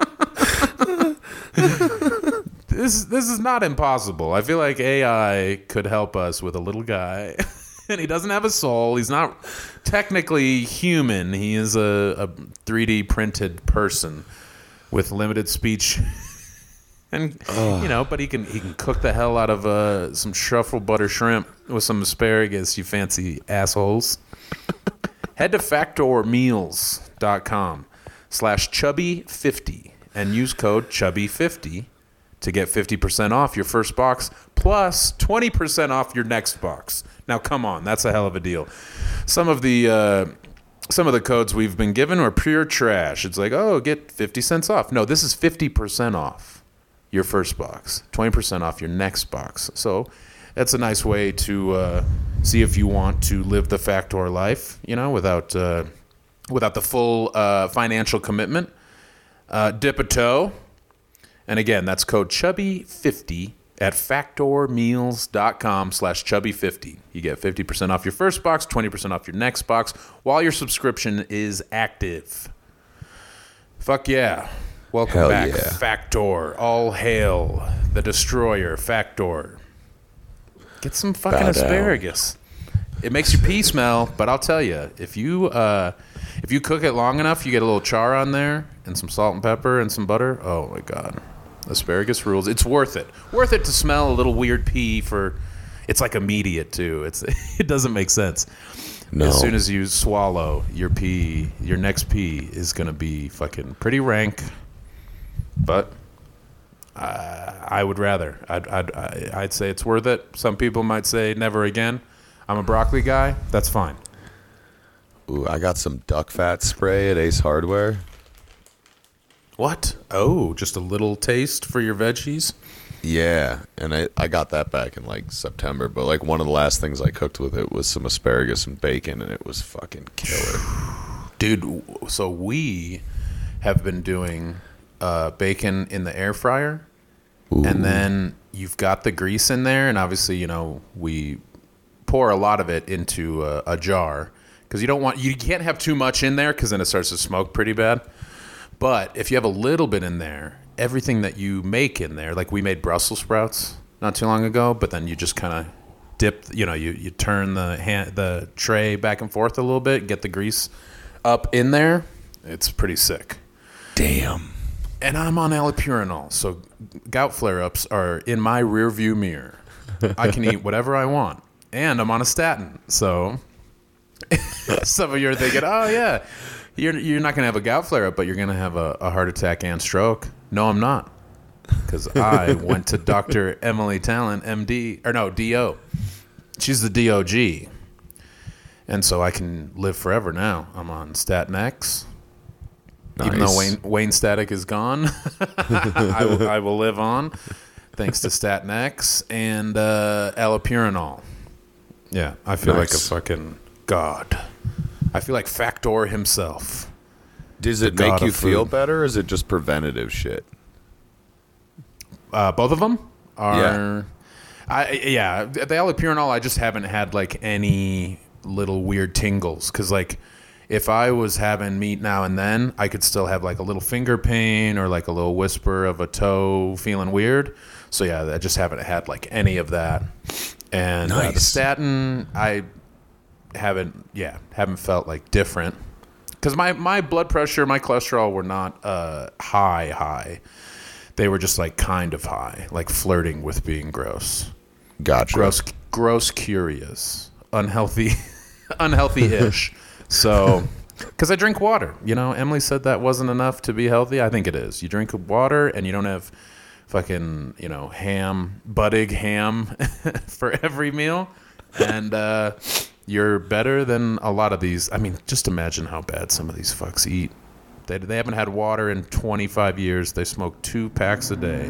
This this is not impossible. I feel like A I could help us with a little guy. And he doesn't have a soul. He's not technically human. He is a, a three D printed person with limited speech. And Ugh. you know, but he can he can cook the hell out of uh, some truffle butter shrimp with some asparagus, you fancy assholes. Head to factormeals.com slash chubby50 and use code chubby fifty to get fifty percent off your first box plus twenty percent off your next box. Now, come on, that's a hell of a deal. Some of the uh, some of the codes we've been given are pure trash. It's like, oh, get fifty cents off. No, this is fifty percent off your first box, twenty percent off your next box. So that's a nice way to uh, see if you want to live the Factor life, you know, without uh, without the full uh, financial commitment. Uh, dip a toe. And again, that's code chubby fifty at factormeals.com slash chubby50. You get fifty percent off your first box, twenty percent off your next box while your subscription is active. Fuck yeah. Welcome Hell back, yeah. Factor. All hail the destroyer, Factor. Get some fucking Bow asparagus. It makes your pee smell, but I'll tell you, if you uh, if you cook it long enough, you get a little char on there and some salt and pepper and some butter. Oh my god, asparagus rules. It's worth it. Worth it to smell a little weird pee for. It's like immediate too. It's it doesn't make sense. No. As soon as you swallow your pee, your next pee is gonna be fucking pretty rank. But uh, I would rather. I'd, I'd I'd say it's worth it. Some people might say never again. I'm a broccoli guy. That's fine. Ooh, I got some duck fat spray at Ace Hardware. What? Oh, just a little taste for your veggies? Yeah, and I, I got that back in like September, but like one of the last things I cooked with it was some asparagus and bacon, and it was fucking killer. Dude, so we have been doing uh, bacon in the air fryer, Ooh. and then you've got the grease in there, and obviously, you know, we pour a lot of it into a, a jar because you don't want you can't have too much in there because then it starts to smoke pretty bad. But if you have a little bit in there, everything that you make in there, like we made Brussels sprouts not too long ago, but then you just kind of dip, you know, you, you turn the hand, the tray back and forth a little bit, get the grease up in there. It's pretty sick. Damn. And I'm on allopurinol, so gout flare-ups are in my rear view mirror. I can eat whatever I want. And I'm on a statin, so some of you are thinking, oh, yeah, you're, you're not going to have a gout flare-up, but you're going to have a, a heart attack and stroke. No, I'm not, because I went to Doctor Emily Talent, M D, or no, D O. She's the D O G, and so I can live forever now. I'm on Statin X. Nice. Even though Wayne, Wayne Static is gone, I, will, I will live on thanks to Statin X and uh, allopurinol. Yeah, I feel nice. Like a fucking god. I feel like Factor himself. Does it make you feel better, or is it just preventative shit? Uh, both of them are. Yeah. I, yeah, the allopurinol, I just haven't had like any little weird tingles, because like if I was having meat now and then, I could still have like a little finger pain or like a little whisper of a toe feeling weird. So yeah, I just haven't had like any of that. And nice. uh, the statin, I haven't, yeah, haven't felt like different, because my, my blood pressure, my cholesterol were not uh, high, high. They were just like kind of high, like flirting with being gross. Gotcha. Gross, gross, curious, unhealthy, unhealthy-ish. So, because I drink water, you know, Emily said that wasn't enough to be healthy. I think it is. You drink water and you don't have fucking, you know, ham, buttig ham for every meal, and uh, you're better than a lot of these. I mean, just imagine how bad some of these fucks eat. They they haven't had water in twenty-five years. They smoke two packs a day,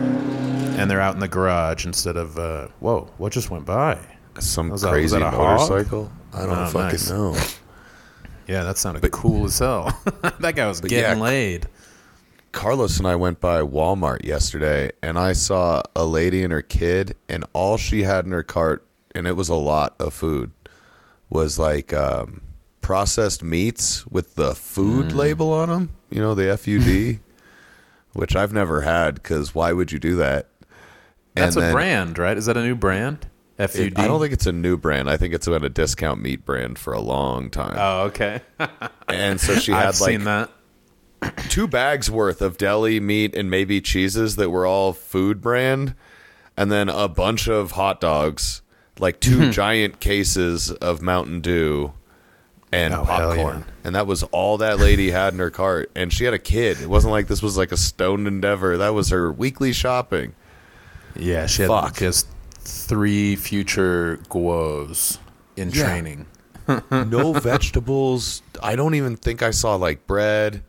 and they're out in the garage instead of. Uh, whoa! What just went by? Some was crazy that, motorcycle. Hog? I don't oh, fucking nice. know. Yeah, that sounded but, cool as hell. That guy was getting yeah, laid. Carlos and I went by Walmart yesterday, and I saw a lady and her kid, and all she had in her cart, and it was a lot of food, was like um, processed meats with the food mm. label on them, you know, the F U D, which I've never had, because why would you do that? That's and a then, brand, right? Is that a new brand? F U D? It, I don't think it's a new brand. I think it's been a discount meat brand for a long time. Oh, okay. And so she had I've like seen that. two bags worth of deli meat and maybe cheeses that were all food brand, and then a bunch of hot dogs, like two giant cases of Mountain Dew and oh, popcorn. Yeah. And that was all that lady had in her cart. And she had a kid. It wasn't like this was like a stoned endeavor. That was her weekly shopping. Yeah, she had Fuck. just three future guos in yeah. training. No vegetables. I don't even think I saw like bread.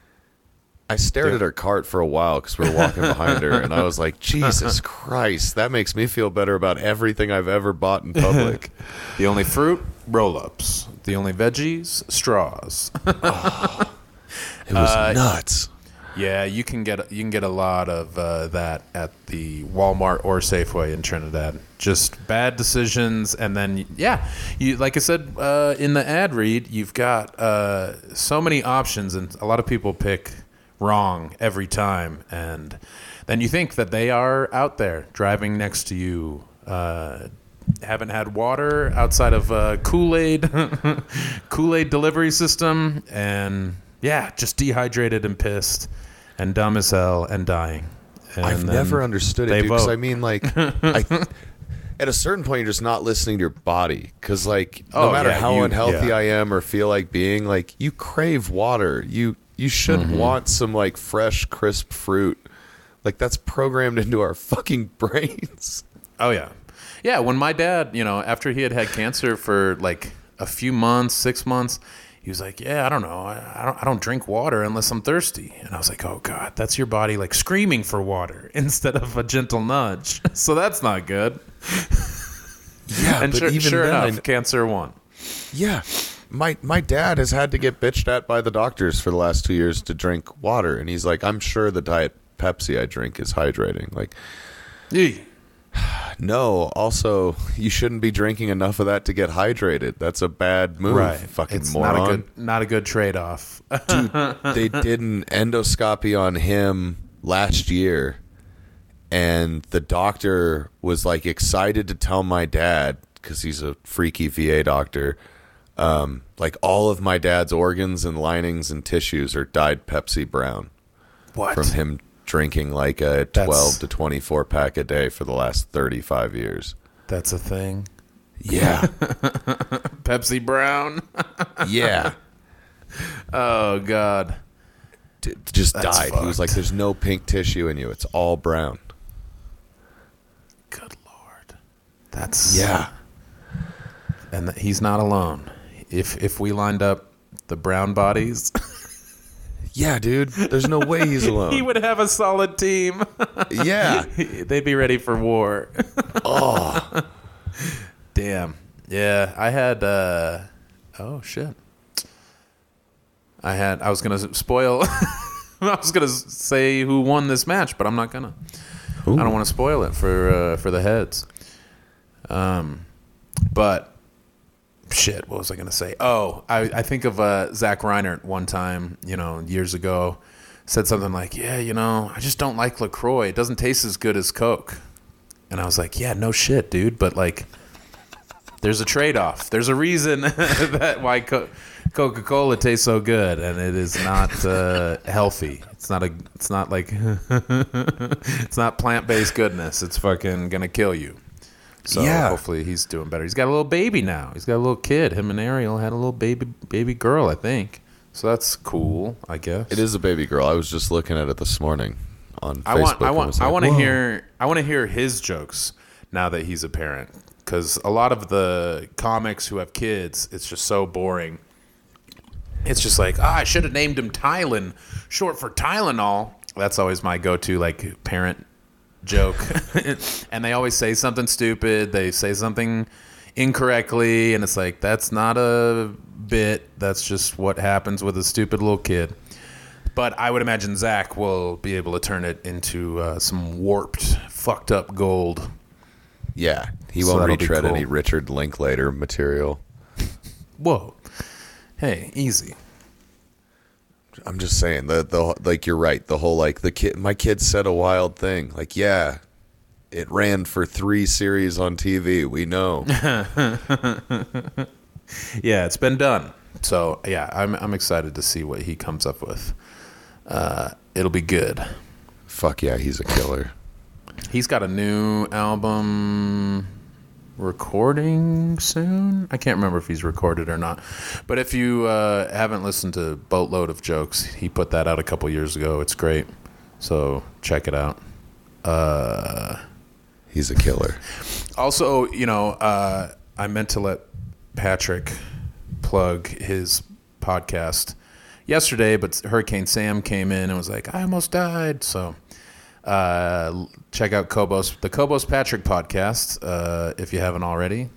I stared Dude. at her cart for a while because we were walking behind her, and I was like, Jesus Christ, that makes me feel better about everything I've ever bought in public. The only fruit, roll-ups. The only veggies, straws. Oh, it was uh, nuts. Yeah, you can get you can get a lot of uh, that at the Walmart or Safeway in Trinidad. Just bad decisions, and then yeah, you like I said uh, in the ad read, you've got uh, so many options, and a lot of people pick wrong every time, and then you think that they are out there driving next to you, uh, haven't had water outside of uh, Kool-Aid, Kool-Aid delivery system, and yeah, just dehydrated and pissed and dumb as hell and dying. And I've never understood it, dude, because I mean, like, I, at a certain point, you're just not listening to your body, because, like, no oh, matter yeah, how you, unhealthy yeah. I am or feel like being, like, you crave water. You you should mm-hmm. want some, like, fresh, crisp fruit. Like, that's programmed into our fucking brains. Oh, yeah. Yeah, when my dad, you know, after he had had cancer for, like, a few months, six months, he was like, yeah, I don't know. I, I don't I don't drink water unless I'm thirsty. And I was like, oh, God, that's your body, like, screaming for water instead of a gentle nudge. So that's not good. Yeah, and but sure, even sure then, enough, I, cancer won. Yeah. My my dad has had to get bitched at by the doctors for the last two years to drink water. And he's like, I'm sure the Diet Pepsi I drink is hydrating. Like, yeah. No, also, you shouldn't be drinking enough of that to get hydrated. That's a bad move, Right. fucking It's moron. not a good, not a good trade-off. Dude, they did an endoscopy on him last year, and the doctor was like excited to tell my dad, because he's a freaky V A doctor, um, like all of my dad's organs and linings and tissues are dyed Pepsi brown What? from him drinking like a That's- twelve to twenty-four pack a day for the last thirty-five years. That's a thing. Yeah. Pepsi Brown. Yeah. Oh God. D- just That's died. He was fucked. like, there's no pink tissue in you. It's all brown. Good Lord. That's Yeah. And th- he's not alone. If if we lined up the brown bodies, Yeah, dude. There's no way he's alone. he would have a solid team. Yeah. They'd be ready for war. Oh. Damn. Yeah, I had uh oh shit. I had I was going to spoil I was going to say who won this match, but I'm not going to. I don't want to spoil it for uh, for the heads. Um but shit, what was I going to say? Oh, I, I think of uh, Zach Reinert one time, you know, years ago, said something like, yeah, you know, I just don't like LaCroix. It doesn't taste as good as Coke. And I was like, yeah, no shit, dude. But, like, there's a trade-off. There's a reason that why Co- Coca-Cola tastes so good, and it is not uh, healthy. It's not a. It's not like. It's not plant-based goodness. It's fucking gonna kill you. So Yeah. hopefully he's doing better. He's got a little baby now. He's got a little kid. Him and Ariel had a little baby baby girl, I think. So that's cool, I guess. It is a baby girl. I was just looking at it this morning on I Facebook. want I and want was I like, want to whoa. hear I want to hear his jokes now that he's a parent, cuz a lot of the comics who have kids, it's just so boring. It's just like, ah, I should have named him Tylen, short for Tylenol. That's always my go-to like parent joke. And they always say something stupid. They say something incorrectly, and it's like, that's not a bit. That's just what happens with a stupid little kid. But I would imagine Zach will be able to turn it into uh, some warped, fucked up gold. Yeah, he So won't that'll be retread cool. any Richard Linklater material. Whoa. Hey, easy. I'm just saying the the like you're right. The whole like the kid, my kid said a wild thing. Like, yeah, it ran for three series on T V. We know. Yeah, it's been done. So yeah, I'm I'm excited to see what he comes up with. Uh, it'll be good. Fuck yeah, he's a killer. He's got a new album recording soon. I can't remember if he's recorded or not. But if you uh, haven't listened to Boatload of Jokes, he put that out a couple years ago. It's great. So check it out. Uh, He's a killer. also, you know, uh, I meant to let Patrick plug his podcast yesterday, but Hurricane Sam came in and was like, I almost died. So uh, check out Kobos, the Kobos Patrick podcast, uh, if you haven't already.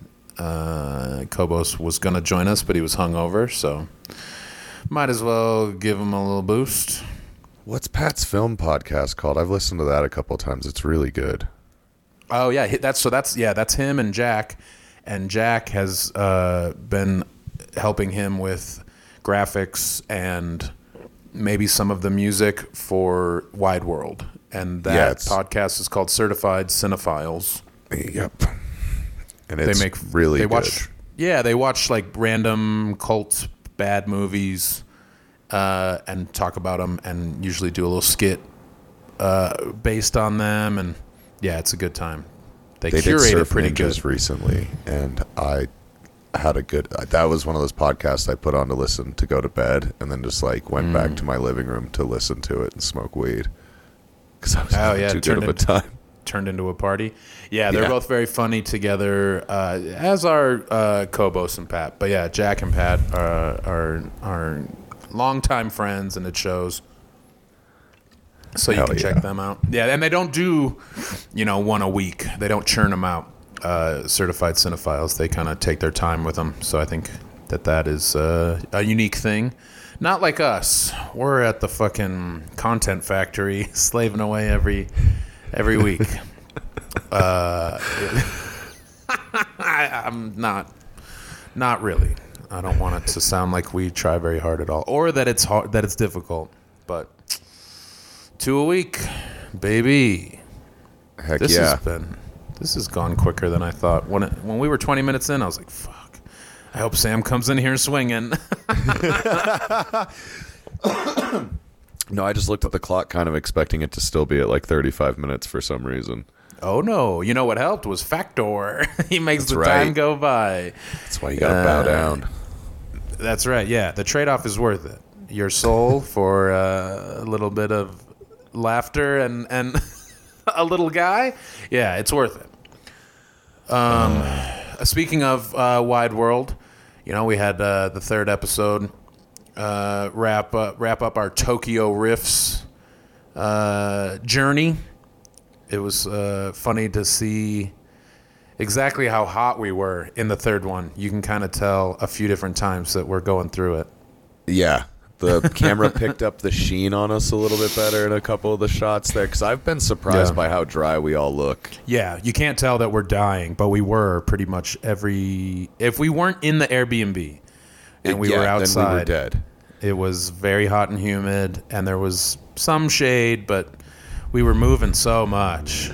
Uh, Kobos was going to join us, but he was hungover, so might as well give him a little boost. What's Pat's film podcast called? I've listened to that a couple of times. It's really good. Oh yeah, that's so that's yeah, that's him and Jack, and Jack has uh, been helping him with graphics and maybe some of the music for Wide World, and that Yeah, it's- podcast is called Certified Cinephiles. Yep. And it's They make really they good. watch yeah they watch like random cult bad movies uh, and talk about them, and usually do a little skit uh, based on them, and yeah, it's a good time. They, They did curate Surf it pretty Ninjas good. recently, and I had a good. That was one of those podcasts I put on to listen to go to bed, and then just like went Mm. back to my living room to listen to it and smoke weed because I was Oh, having yeah, too it good of turned a into- time. Turned into a party. Yeah, they're Yeah. both very funny together, uh, as are uh, Kobos and Pat. But yeah, Jack and Pat are are, are longtime friends, and it shows. So you Hell can yeah. check them out. Yeah, and they don't do, you know, one a week. They don't churn them out. Uh, certified cinephiles. They kind of take their time with them. So I think that that is uh, a unique thing. Not like us. We're at the fucking content factory, slaving away every every week. uh, I, I'm not, not really. I don't want it to sound like we try very hard at all, or that it's hard, that it's difficult. But two a week, baby. Heck This yeah. has been, this has gone quicker than I thought. When it, when we were twenty minutes in, I was like, fuck. I hope Sam comes in here swinging. No, I just looked at the clock kind of expecting it to still be at like thirty-five minutes for some reason. Oh, no. You know what helped was Factor. He makes That's the right. time go by. That's why you gotta bow Uh, down. That's right. Yeah, the trade-off is worth it. Your soul for uh, a little bit of laughter and, and a little guy. Yeah, it's worth it. Um, uh, speaking of uh, Wide World, you know, we had uh, the third episode uh, wrap up, wrap up our Tokyo Riffs uh, journey. It was uh, funny to see exactly how hot we were in the third one. You can kind of tell a few different times that we're going through it. Yeah. The camera picked up the sheen on us a little bit better in a couple of the shots there, because I've been surprised Yeah. by how dry we all look. Yeah, you can't tell that we're dying, but we were pretty much every... If we weren't in the Airbnb and we yeah, were outside, then we were dead. it was very hot and humid, and there was some shade, but we were moving so much.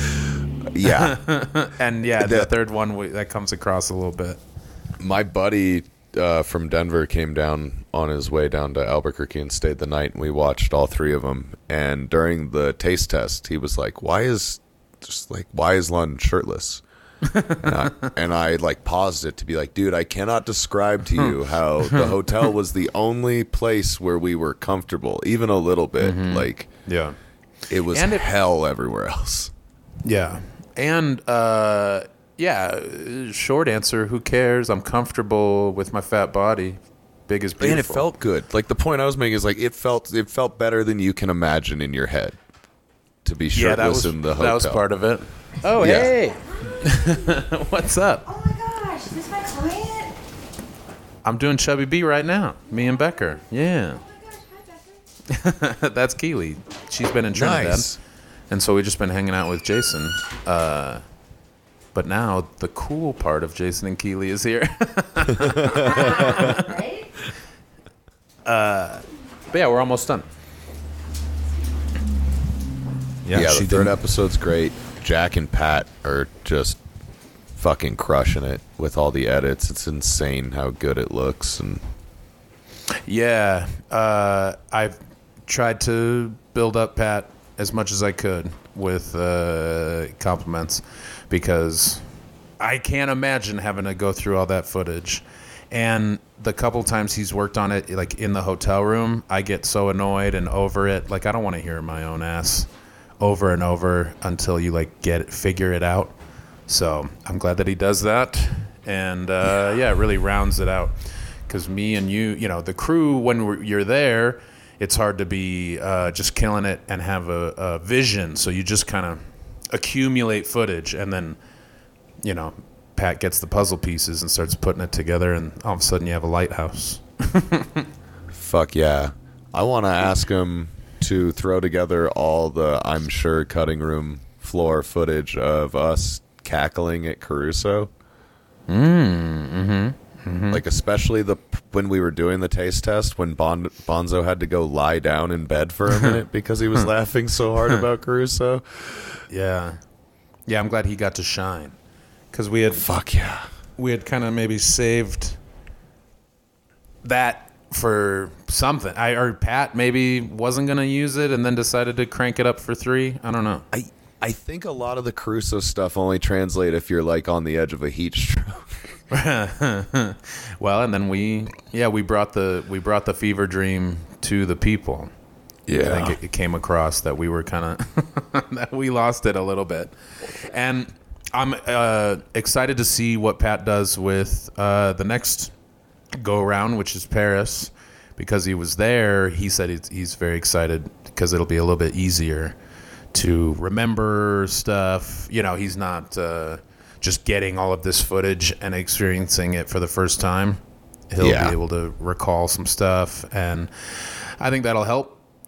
Yeah. And yeah, the The- third one, we, that comes across a little bit. My buddy uh, from Denver came down on his way down to Albuquerque and stayed the night, and we watched all three of them. And during the taste test, he was like, "Why is just like why is Lon shirtless?" and, I, and I like paused it to be like, "Dude, I cannot describe to you how the hotel was the only place where we were comfortable, even a little bit. Like Yeah. it was And it- hell everywhere else." Yeah. And, uh, yeah, short answer, who cares? I'm comfortable with my fat body. Big is beautiful. And it felt good. Like the point I was making is like it felt it felt better than you can imagine in your head to be yeah, that shirtless was, in the hotel. that was part of it. Oh, Yeah. hey. What's up? Oh my gosh, is this my client? I'm doing Chubby B right now. Me and Becker. Yeah. Oh my gosh, hi Becker. That's Keely. She's been in Trinidad. Nice. And so we've just been hanging out with Jason. Uh, but now the cool part of Jason and Keely is here. Right? But yeah, we're almost done. Yeah, the she third didn't- episode's great. Jack and Pat are just fucking crushing it with all the edits. It's insane how good it looks. And Yeah, uh, I've tried to build up Pat as much as I could with uh, compliments, because I can't imagine having to go through all that footage. And the couple times he's worked on it, like in the hotel room, I get so annoyed and over it. Like, I don't want to hear my own ass over and over until you like get it, figure it out. So I'm glad that he does that, and uh, yeah, it really rounds it out. Because me and you, you know, the crew, when we're, you're there, it's hard to be uh, just killing it and have a, a vision. So you just kind of accumulate footage, and then, you know, Pat gets the puzzle pieces and starts putting it together, and all of a sudden you have a lighthouse. fuck yeah. I want to ask him to throw together all the, I'm sure, cutting room floor footage of us cackling at Caruso. Mm, mm-hmm. Mm-hmm. Like especially the when we were doing the taste test, when bon, Bonzo had to go lie down in bed for a minute because he was laughing so hard about Caruso. Yeah, yeah. I'm glad he got to shine, because we had Fuck yeah. we had kind of maybe saved that for something. I or Pat maybe wasn't gonna use it and then decided to crank it up for three. I don't know. I I think a lot of the Caruso stuff only translate if you're like on the edge of a heat stroke. Well, and then we yeah we brought the we brought the fever dream to the people. I think it, it came across that we were kind of that we lost it a little bit, and I'm uh, excited to see what Pat does with uh, the next go around, which is Paris, because he was there. He said he's, he's very excited because it'll be a little bit easier to remember stuff. You know, he's not uh, just getting all of this footage and experiencing it for the first time. He'll Yeah. be able to recall some stuff, and I think that'll help.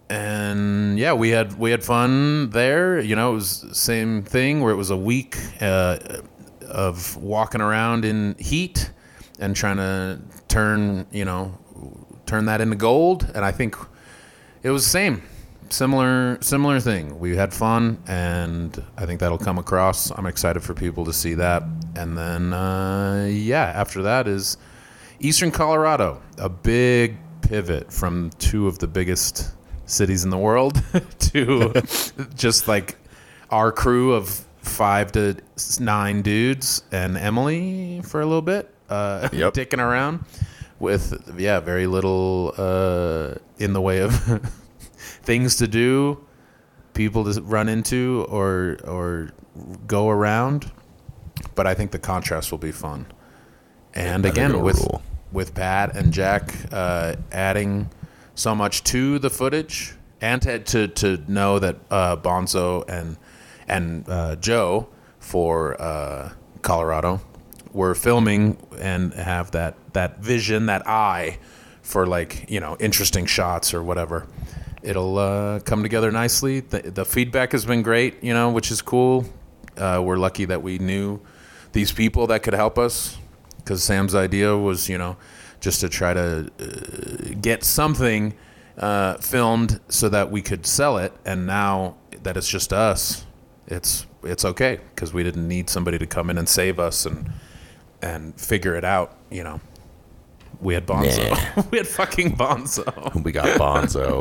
and yeah, we had we had fun there. You know, it was the same thing where it was a week uh, of walking around in heat and trying to turn, you know, turn that into gold. And I think it was the same, similar, similar thing. We had fun, and I think that'll come across. I'm excited for people to see that. And then, uh, yeah, after that is Eastern Colorado, a big pivot from two of the biggest cities in the world to just like our crew of five to nine dudes and Emily for a little bit, uh, Yep. dicking around with, yeah, very little uh, in the way of things to do, people to run into or or go around. But I think the contrast will be fun. And I think again, it'll with rule. with Pat and Jack uh, adding so much to the footage, and to to, to know that uh, Bonzo and and uh, Joe for uh, Colorado were filming and have that that vision, that eye for, like, you know, interesting shots or whatever. It'll uh, come together nicely. The, the feedback has been great, you know, which is cool. Uh, we're lucky that we knew these people that could help us, because Sam's idea was, you know, just to try to uh, get something uh, filmed so that we could sell it. And now that it's just us, it's it's okay, because we didn't need somebody to come in and save us and and figure it out, you know. We had Bonzo. Nah. We had fucking Bonzo. We got Bonzo.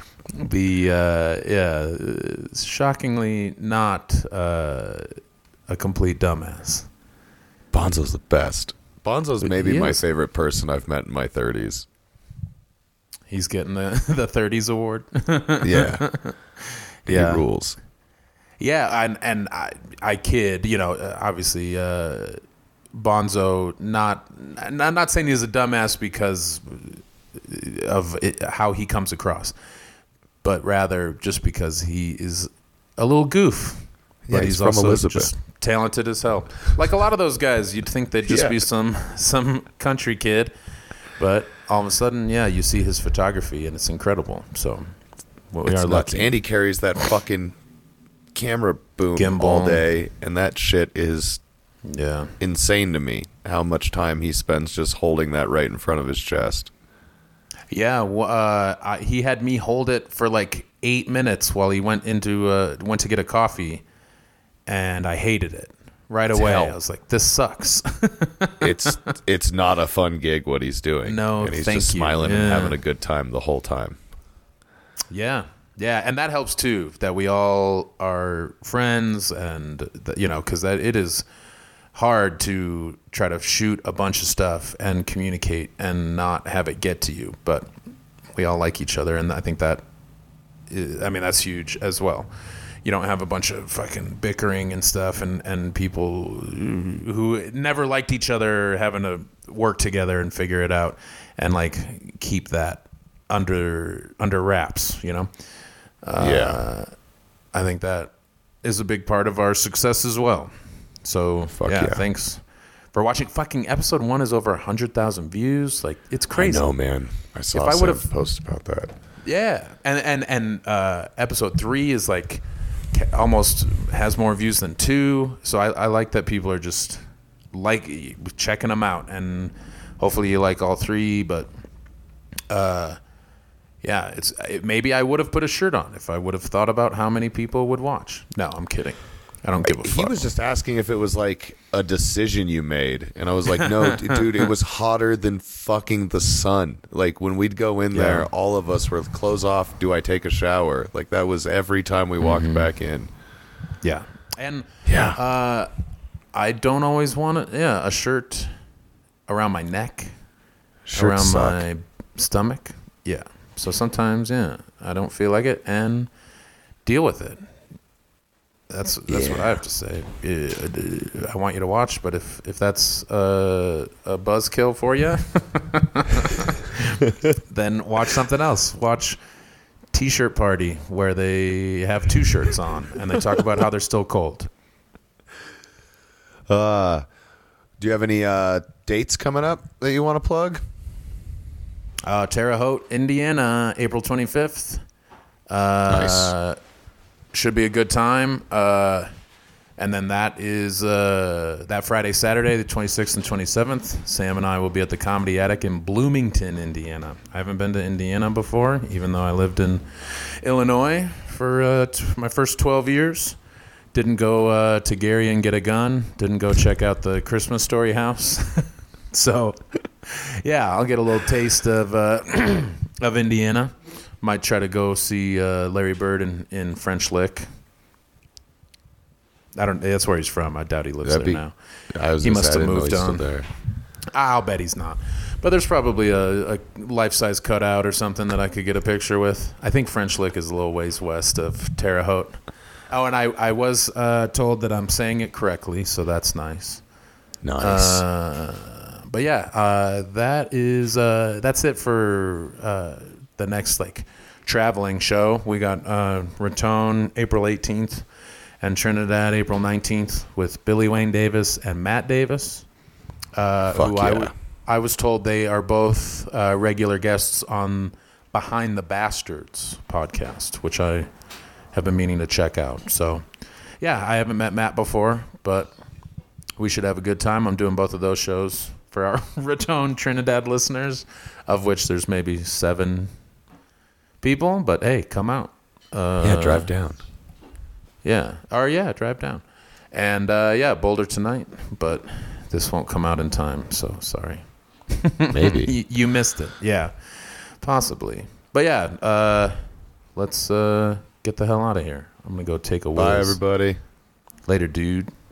The uh, yeah, uh, shockingly not uh, a complete dumbass. Bonzo's the best. Bonzo's maybe He my is. favorite person I've met in my thirties. He's getting the the thirties award. Yeah. Yeah. He rules. Yeah, and and I I kid, you know, uh, obviously uh, Bonzo, not I'm not saying he's a dumbass because of it, how he comes across, but rather just because he is a little goof. Yeah, But he's he's, from also Elizabeth. just talented as hell. Like a lot of those guys, you'd think they'd just Yeah. be some some country kid, but all of a sudden, yeah, you see his photography and it's incredible. So well, we It's are nuts. lucky. Andy carries that fucking camera boom Gimbal. all day, and that shit is Yeah. insane to me. How much time he spends just holding that right in front of his chest. Yeah, w- uh, I, he had me hold it for like eight minutes while he went into uh, went to get a coffee, and I hated it right away. hell. I was like, "This sucks." It's it's not a fun gig what he's doing. No, and he's thank just you. smiling and Yeah. having a good time the whole time. Yeah, yeah, and that helps too. That we all are friends, and that, you know, because that it is hard to try to shoot a bunch of stuff and communicate and not have it get to you. But we all like each other, and I think that, I mean, that's huge as well. You don't have a bunch of fucking bickering and stuff, and, and people who never liked each other having to work together and figure it out, and like keep that under under wraps. You know, uh, Yeah. I think that is a big part of our success as well. So Fuck yeah, yeah. thanks for watching. Fucking episode one is over a hundred thousand views. Like, it's crazy. I know, man. I saw If I Sam would've- post about that. Yeah, and and and uh, episode three is like ca- almost has more views than two. So I, I like that people are just like checking them out, and hopefully you like all three. But uh, yeah, it's it, maybe I would have put a shirt on if I would have thought about how many people would watch. No, I'm kidding. I don't give a He fuck. was just asking if it was like a decision you made, and I was like, "No, d- dude, it was hotter than fucking the sun." Like when we'd go in there, Yeah. all of us were clothes off. Do I take a shower? Like that was every time we walked Mm-hmm. back in. Yeah, and Yeah. uh, I don't always want it. Yeah, a shirt around my neck, Shirts around suck. my stomach. Yeah. So sometimes, yeah, I don't feel like it, and deal with it. That's that's what I have to say. Uh, I want you to watch, but if if that's a, a buzzkill for you, then watch something else. Watch T-shirt Party, where they have two shirts on and they talk about how they're still cold. Uh, do you have any uh, dates coming up that you want to plug? Uh, Terre Haute, Indiana, April twenty-fifth. Uh, Should be a good time. Uh, and then that is uh, that Friday, Saturday, the twenty-sixth and twenty-seventh. Sam and I will be at the Comedy Attic in Bloomington, Indiana. I haven't been to Indiana before, even though I lived in Illinois for uh, t- my first twelve years. Didn't go uh, to Gary and get a gun. Didn't go check out the Christmas Story house. So, yeah, I'll get a little taste of uh, of Indiana. Might try to go see uh, Larry Bird in, in French Lick. I don't. That's where he's from. I doubt he lives That'd there be- now. I was He gonna must say, I have didn't know moved he's still on. there. I'll bet he's not. But there's probably a, a life-size cutout or something that I could get a picture with. I think French Lick is a little ways west of Terre Haute. Oh, and I, I was uh, told that I'm saying it correctly, so that's nice. Nice. Uh, but yeah, uh, that is uh, that's it for uh, the next like traveling show. We got uh, Raton April eighteenth and Trinidad April nineteenth with Billy Wayne Davis and Matt Davis. Uh, Fuck who I, yeah. w- I was told they are both uh, regular guests on Behind the Bastards podcast, which I have been meaning to check out. So, yeah, I haven't met Matt before, but we should have a good time. I'm doing both of those shows for our Raton Trinidad listeners, of which there's maybe seven people. But hey, come out. Uh, yeah, drive down. Yeah. Or yeah, drive down. And uh, yeah, Boulder tonight, but this won't come out in time, so sorry. Maybe. you, you missed it. Yeah, possibly. But yeah, uh, let's uh, get the hell out of here. I'm going to go take a whiz. Bye, everybody. Later, dude.